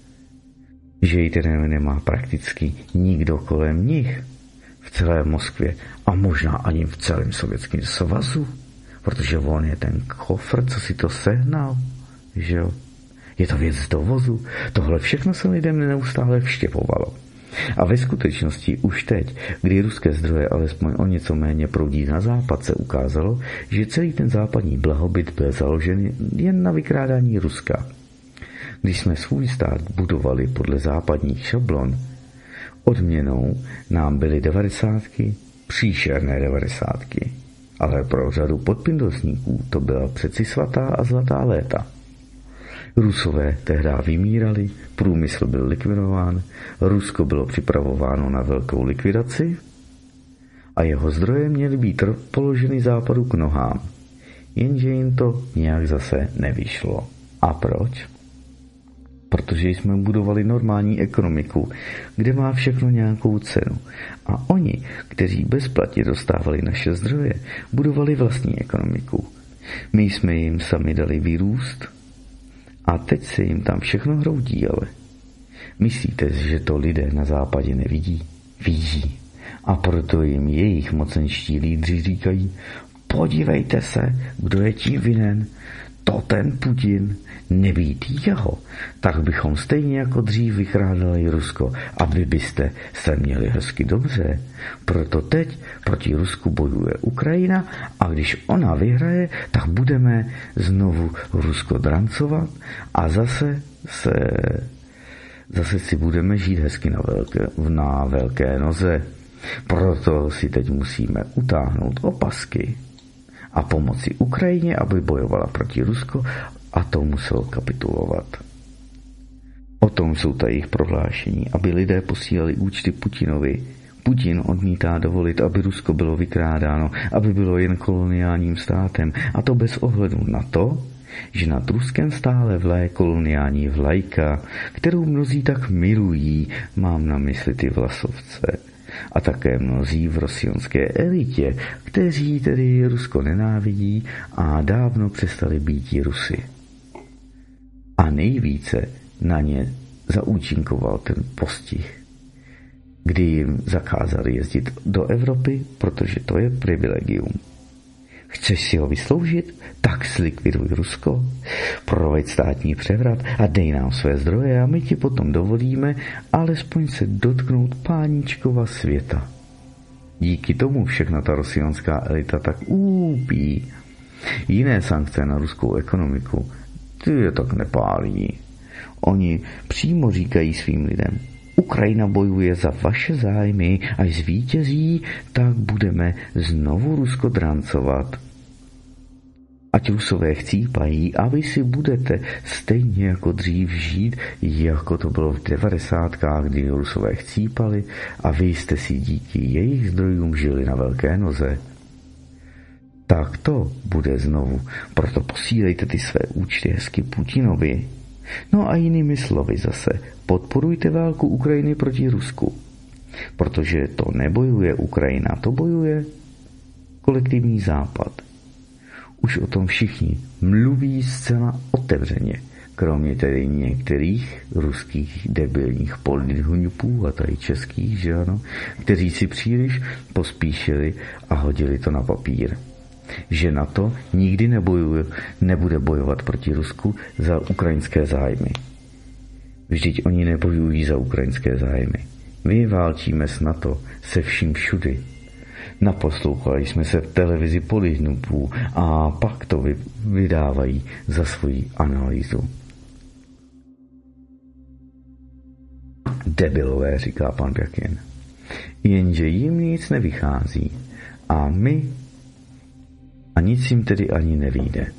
Že ji tedy nemá prakticky nikdo kolem nich v celé Moskvě a možná ani v celém Sovětském svazu, protože on je ten kofr, co si to sehnal, že jo. Je to věc z dovozu. Tohle všechno se lidem neustále vštěpovalo. A ve skutečnosti už teď, kdy ruské zdroje alespoň o něco méně proudí na západ, se ukázalo, že celý ten západní blahobyt byl založen jen na vykrádání Ruska. Když jsme svůj stát budovali podle západních šablon, odměnou nám byly devadesátky, příšerné devadesátky. Ale pro řadu podpindosníků to byla přeci svatá a zlatá léta. Rusové tehdy vymírali, průmysl byl likvidován, Rusko bylo připravováno na velkou likvidaci a jeho zdroje měly být položeny západu k nohám. Jenže jim to nějak zase nevyšlo. A proč? Protože jsme budovali normální ekonomiku, kde má všechno nějakou cenu. A oni, kteří bezplatně dostávali naše zdroje, budovali vlastní ekonomiku. My jsme jim sami dali vyrůst a teď se jim tam všechno hroutí, ale myslíte, že to lidé na západě nevidí? Vidí. A proto jim jejich mocenští lídři říkají, podívejte se, kdo je tím vinen, to ten Putin, nebýt jeho, tak bychom stejně jako dřív vykrádali Rusko a vy byste se měli hezky dobře. Proto teď proti Rusku bojuje Ukrajina a když ona vyhraje, tak budeme znovu Rusko drancovat a zase se zase si budeme žít hezky na velké, na velké noze. Proto si teď musíme utáhnout opasky a pomoci Ukrajině, aby bojovala proti Rusku, a to muselo kapitulovat. O tom jsou ta jejich prohlášení, aby lidé posílali účty Putinovi. Putin odmítá dovolit, aby Rusko bylo vykrádáno, aby bylo jen koloniálním státem, a to bez ohledu na to, že nad Ruskem stále vleje koloniální vlajka, kterou mnozí tak milují, mám na mysli ty vlasovce. A také mnozí v rosionské elitě, kteří tedy Rusko nenávidí a dávno přestali být Rusy. A nejvíce na ně zaúčinkoval ten postih, kdy jim zakázali jezdit do Evropy, protože to je privilegium. Chceš si ho vysloužit? Tak zlikviduj Rusko, proveď státní převrat a dej nám své zdroje a my ti potom dovolíme alespoň se dotknout páníčkova světa. Díky tomu všechna ta rosionská elita tak úpí. Jiné sankce na ruskou ekonomiku, ty je tak nepálí. Oni přímo říkají svým lidem, Ukrajina bojuje za vaše zájmy, až zvítězí, tak budeme znovu Rusko drancovat. Ať Rusové chcípají a vy si budete stejně jako dřív žít, jako to bylo v devadesátkách, kdy Rusové chcípali a vy jste si díky jejich zdrojům žili na velké noze. Tak to bude znovu, proto posílejte ty své účty hezky Putinovi. No a jinými slovy zase, podporujte válku Ukrajiny proti Rusku, protože to nebojuje Ukrajina, to bojuje kolektivní západ. Už o tom všichni mluví zcela otevřeně. kromě tedy některých ruských debilních polithuňupů a tady českých, že ano, kteří si příliš pospíšili a hodili to na papír. Že NATO nikdy nebojuje, nebude bojovat proti Rusku za ukrajinské zájmy. Vždyť oni nebojují za ukrajinské zájmy. My válčíme s NATO se vším všudy. Naposlouchali jsme se v televizi polithnupů a pak to vydávají za svoji analýzu. Debilové, říká pan Pjakin. Jenže jim nic nevychází a my a nic jim tedy ani nevyjde.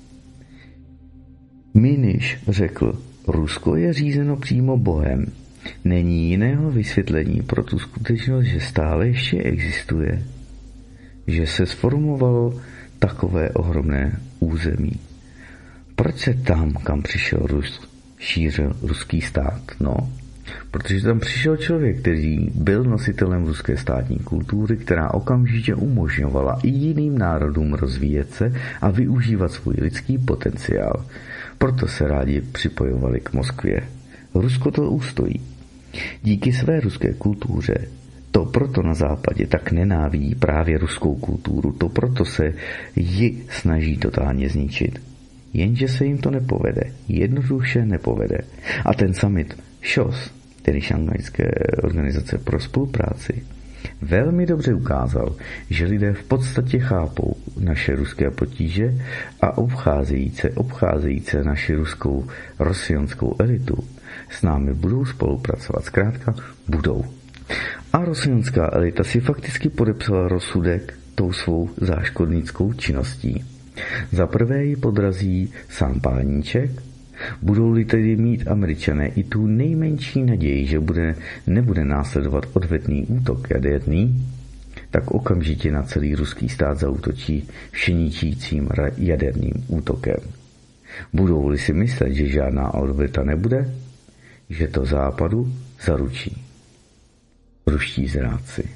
Miniš řekl, Rusko je řízeno přímo Bohem. Není jiného vysvětlení pro tu skutečnost, že stále ještě existuje. Že se sformovalo takové ohromné území. Proč se tam, kam přišel Rus, šířil ruský stát? No, protože tam přišel člověk, který byl nositelem ruské státní kultury, která okamžitě umožňovala i jiným národům rozvíjet se a využívat svůj lidský potenciál. Proto se rádi připojovali k Moskvě. Rusko to ustojí. Díky své ruské kultuře to proto na západě tak nenávidí právě ruskou kulturu, to proto se ji snaží totálně zničit. Jenže se jim to nepovede, jednoduše nepovede. A ten summit š o s, tedy Šanghajské organizace pro spolupráci, velmi dobře ukázal, že lidé v podstatě chápou naše ruské potíže a obcházejíce, obcházejíce naši ruskou rosionskou elitu s námi budou spolupracovat. Zkrátka budou. A rosionská elita si fakticky podepsala rozsudek tou svou záškodnickou činností. Za prvé ji podrazí sám páníček, budou-li tedy mít Američané i tu nejmenší naději, že bude, nebude následovat odvetný útok jaderný, tak okamžitě na celý ruský stát zaútočí všeničícím jaderným útokem. Budou-li si myslet, že žádná odveta nebude, že to západu zaručí ruští zrádci.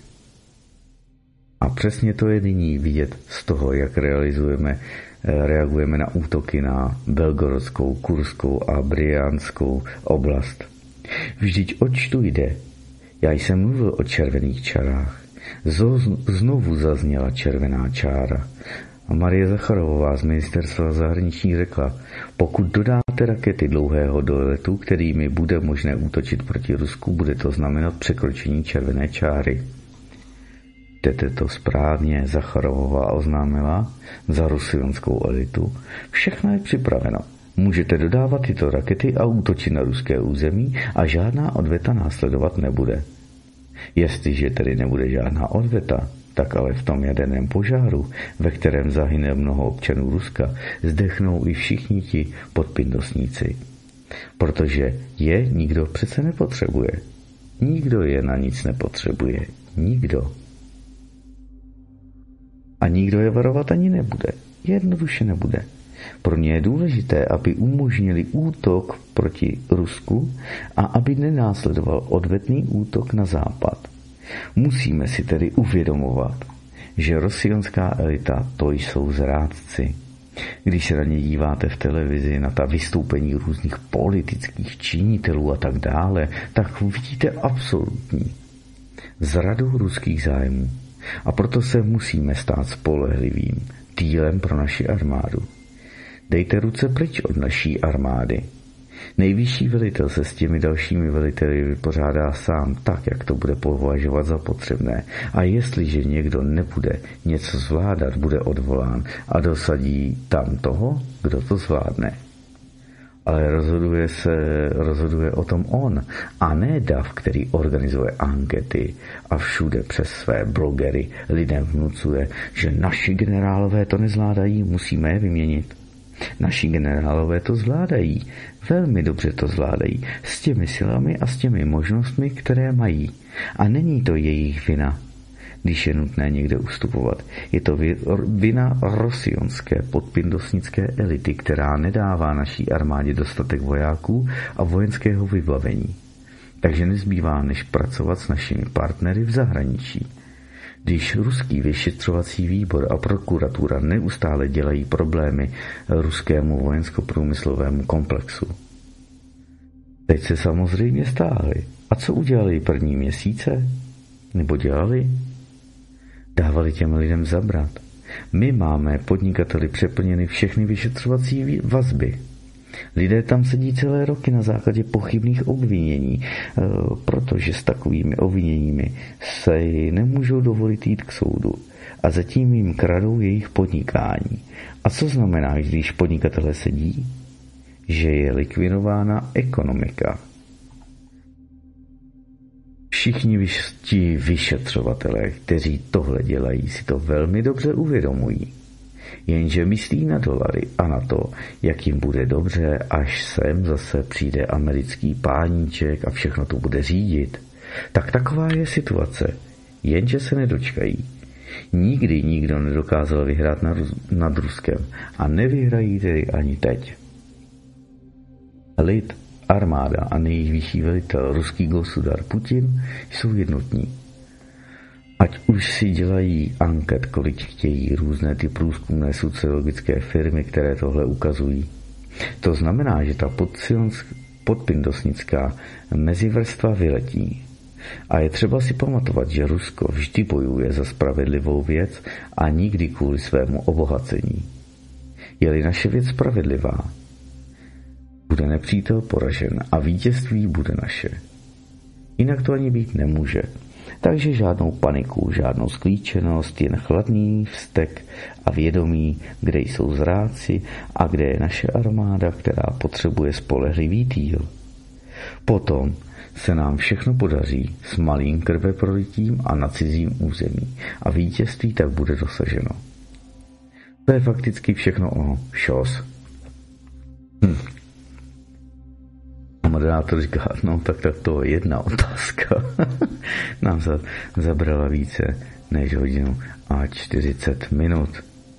A přesně to je nyní vidět z toho, jak realizujeme, reagujeme na útoky na Belgorodskou, Kurskou a Briánskou oblast. Vždyť očtu jde. Já jsem mluvil o červených čarách. Znovu zazněla červená čára. A Marie Zacharovová z ministerstva zahraničí řekla, pokud dodáte rakety dlouhého doletu, kterými bude možné útočit proti Rusku, bude to znamenat překročení červené čáry. Jdete to správně, Zacharovová oznámila za rusionskou elitu. Všechno je připraveno. Můžete dodávat tyto rakety a útočit na ruské území a žádná odveta následovat nebude. Jestliže tedy nebude žádná odveta, tak ale v tom jaderném požáru, ve kterém zahyne mnoho občanů Ruska, zdechnou i všichni ti podpindosníci. Protože je nikdo přece nepotřebuje. Nikdo je na nic nepotřebuje. Nikdo. A nikdo je varovat ani nebude. Jednoduše nebude. Pro ně je důležité, aby umožnili útok proti Rusku a aby nenásledoval odvetný útok na západ. Musíme si tedy uvědomovat, že rosionská elita to jsou zrádci. Když se na ně díváte v televizi, na ta vystoupení různých politických činitelů a tak dále, tak vidíte absolutní zradu ruských zájmů. A proto se musíme stát spolehlivým týlem pro naši armádu. Dejte ruce pryč od naší armády. Nejvyšší velitel se s těmi dalšími veliteli vypořádá sám tak, jak to bude považovat za potřebné. A jestliže někdo nebude něco zvládat, bude odvolán a dosadí tam toho, kdo to zvládne. Ale rozhoduje se, rozhoduje o tom on, a ne dav, který organizuje ankety a všude přes své blogery lidem vnucuje, že naši generálové to nezvládají, musíme je vyměnit. Naši generálové to zvládají, velmi dobře to zvládají, s těmi silami a s těmi možnostmi, které mají. A není to jejich vina, když je nutné někde ustupovat. Je to vina rosionské podpindosnické elity, která nedává naší armádě dostatek vojáků a vojenského vybavení. Takže nezbývá, než pracovat s našimi partnery v zahraničí. Když ruský vyšetřovací výbor a prokuratura neustále dělají problémy ruskému vojensko-průmyslovému komplexu. Teď se samozřejmě stáhli. A co udělali první měsíce? Nebo dělali? Dávali těm lidem zabrat. My máme podnikateli přeplněny všechny vyšetřovací vazby. Lidé tam sedí celé roky na základě pochybných obvinění, protože s takovými obviněními se nemůžou dovolit jít k soudu a zatím jim kradou jejich podnikání. A co znamená, když podnikatele sedí? Že je likvidována ekonomika. Všichni ti vyšetřovatelé, kteří tohle dělají, si to velmi dobře uvědomují. Jenže myslí na dolary a na to, jak jim bude dobře, až sem zase přijde americký páníček a všechno to bude řídit. Tak taková je situace. Jenže se nedočkají. Nikdy nikdo nedokázal vyhrát nad Ruskem a nevyhrají tedy ani teď. Lid, armáda a nejvyšší velitel ruský gosudar Putin jsou jednotní. Ať už si dělají anket, kolik chtějí, různé ty průzkumné sociologické firmy, které tohle ukazují. To znamená, že ta podpindosnická mezivrstva vyletí. A je třeba si pamatovat, že Rusko vždy bojuje za spravedlivou věc a nikdy kvůli svému obohacení. Je-li naše věc spravedlivá, bude nepřítel poražen a vítězství bude naše. Jinak to ani být nemůže. Takže žádnou paniku, žádnou sklíčenost, jen chladný vztek a vědomí, kde jsou zráci a kde je naše armáda, která potřebuje spolehlivý týl. Potom se nám všechno podaří s malým krveprolitím a na cizím území a vítězství tak bude dosaženo. To je fakticky všechno o šos. Hm. A moderátor říká, no tak, tak to je jedna otázka. Nám za, zabrala více než hodinu a čtyřicet minut.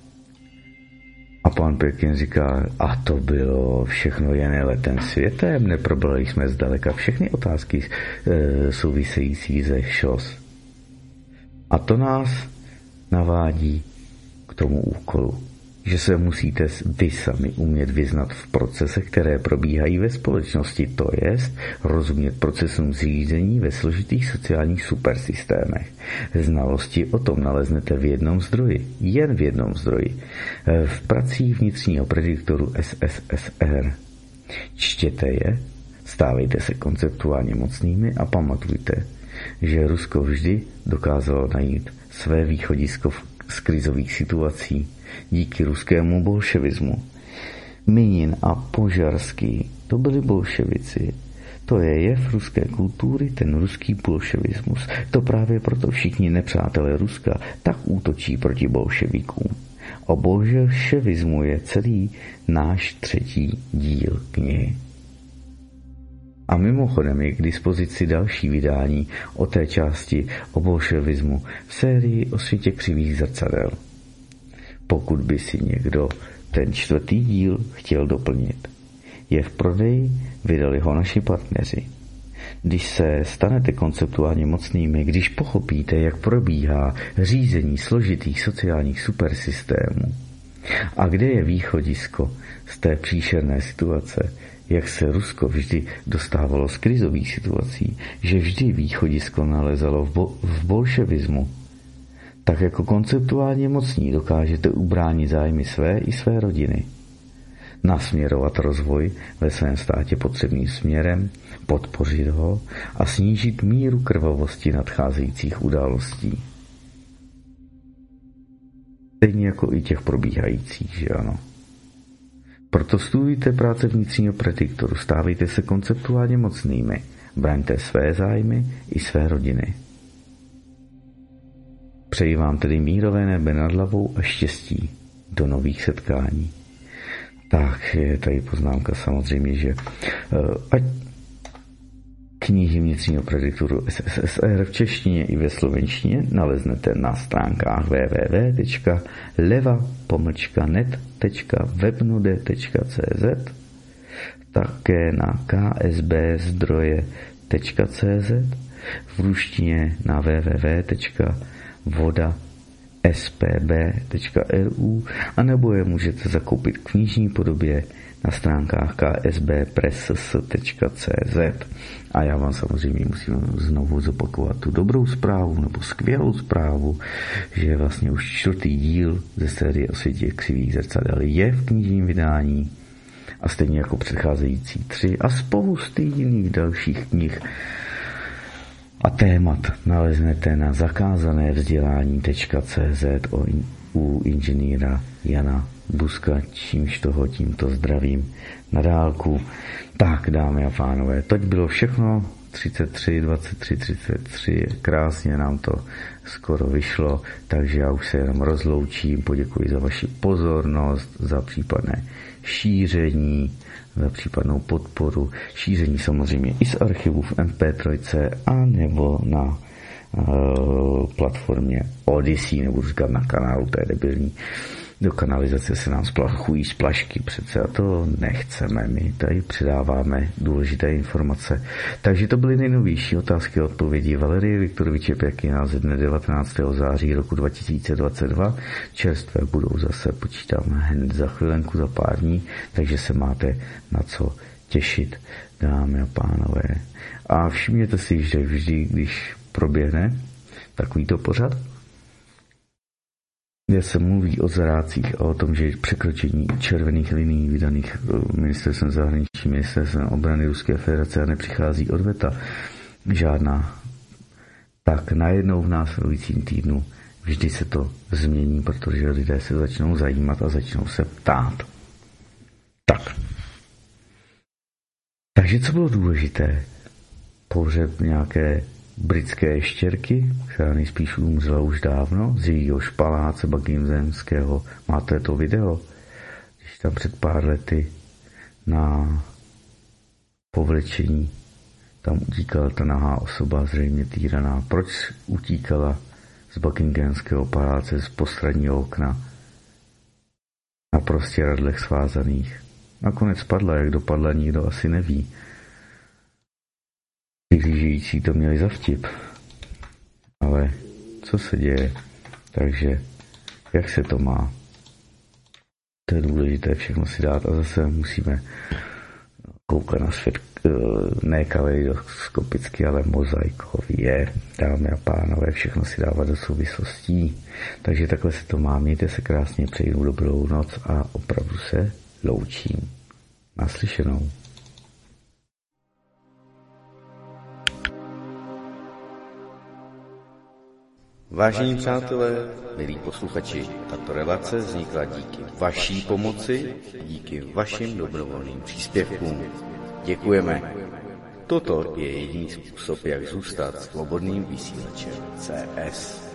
A pan Pekin říká, a to bylo všechno jen letem světem, neprobrali jsme zdaleka všechny otázky e, související ze šos. A to nás navádí k tomu úkolu, že se musíte vy sami umět vyznat v procesech, které probíhají ve společnosti, to jest rozumět procesům zřízení ve složitých sociálních supersystémech. Znalosti o tom naleznete v jednom zdroji, jen v jednom zdroji, v pracích vnitřního prediktoru S S S R. Čtěte je, stávejte se konceptuálně mocnými a pamatujte, že Rusko vždy dokázalo najít své východisko z krizových situací díky ruskému bolševismu. Minin a Požarský, to byli bolševici. To je jev ruské kultury, ten ruský bolševismus. To právě proto všichni nepřátelé Ruska tak útočí proti bolševikům. O bolševismu je celý náš třetí díl knihy. A mimochodem je k dispozici další vydání o té části o bolševismu v sérii o světě křivých zrcadel. Pokud by si někdo ten čtvrtý díl chtěl doplnit. Je v prodeji, vydali ho naši partneři. Když se stanete konceptuálně mocnými, když pochopíte, jak probíhá řízení složitých sociálních supersystémů a kde je východisko z té příšerné situace, jak se Rusko vždy dostávalo z krizových situací, že vždy východisko nalezalo v, bo- v bolševismu, tak jako konceptuálně mocní dokážete ubránit zájmy své i své rodiny. Nasměrovat rozvoj ve svém státě potřebným směrem, podpořit ho a snížit míru krvavosti nadcházejících událostí. Stejně jako i těch probíhajících, že ano. Proto studujte práce vnitřního prediktoru, stávejte se konceptuálně mocnými, braňte své zájmy i své rodiny. Přeji vám tedy mírové nebe nad hlavou a štěstí do nových setkání. Tak je tady poznámka samozřejmě, že ať knihy vnitřního prediktoru S S S R v češtině i ve slovenštině naleznete na stránkách w w w tečka leva pomlčka net tečka webnude tečka c z, také na k s b zdroje tečka c z, v ruštině na w w w tečka voda s p b tečka r u, anebo je můžete zakoupit v knižní podobě na stránkách k s b press tečka c z. A já vám samozřejmě musím znovu zopakovat tu dobrou zprávu, nebo skvělou zprávu, že vlastně už čtvrtý díl ze série o světě křivých zrcadel je v knižním vydání a stejně jako předcházející tři a spousty jiných dalších knih a témat naleznete na zakázané vzdělání tečka c z u inženýra Jana Buska, čímž toho tímto zdravím na dálku. Tak, dámy a pánové, teď bylo všechno, třicet tři, dvacet tři, třicet tři, krásně nám to skoro vyšlo, takže já už se jenom rozloučím, poděkuji za vaši pozornost, za případné šíření, za případnou podporu, šíření samozřejmě i z archivu v em pé tři a nebo na uh, platformě Odyssey, nebudu říkat na kanálu, to je debilní. Do kanalizace se nám splachují splašky přece a to nechceme. My tady předáváme důležité informace. Takže to byly nejnovější otázky a odpovědi Valerie Viktoroviče Pěkina ze dne devatenáctého září roku dva tisíce dvacet dva. Čerstvé budou zase, počítám hned za chvilenku, za pár dní, takže se máte na co těšit, dámy a pánové. A všimněte si, že vždy, když proběhne takovýto pořad, kde se mluví o zarácích a o tom, že překročení červených linií vydaných ministerstvem zahraničí, ministerstvem obrany Ruské federace a nepřichází odveta žádná, tak najednou v následujícím týdnu vždy se to změní, protože lidé se začnou zajímat a začnou se ptát. Tak. Takže co bylo důležité? Pohřeb nějaké britské ještěrky, která nejspíš umřela už dávno, z jejího paláce buckinghamského. Máte to video? Když tam před pár lety na povlečení tam utíkala ta nahá osoba, zřejmě týraná. Proč utíkala z buckinghamského paláce z postradního okna na prostě radlech svázaných? Nakonec spadla, jak dopadla, nikdo asi neví. Vyhlížející to měli za vtip. Ale co se děje? Takže jak se to má? To je důležité všechno si dát a zase musíme koukat na svět ne kaleidoskopicky, ale mozaikově. Dámy a pánové, všechno si dávat do souvislostí. Takže takhle se to má. Mějte se krásně, přeju dobrou noc a opravdu se loučím. Naslyšenou. Vážení přátelé, milí posluchači, tato relace vznikla díky vaší pomoci, díky vašim dobrovolným příspěvkům. Děkujeme. Toto je jediný způsob, jak zůstat svobodným vysílačem C S.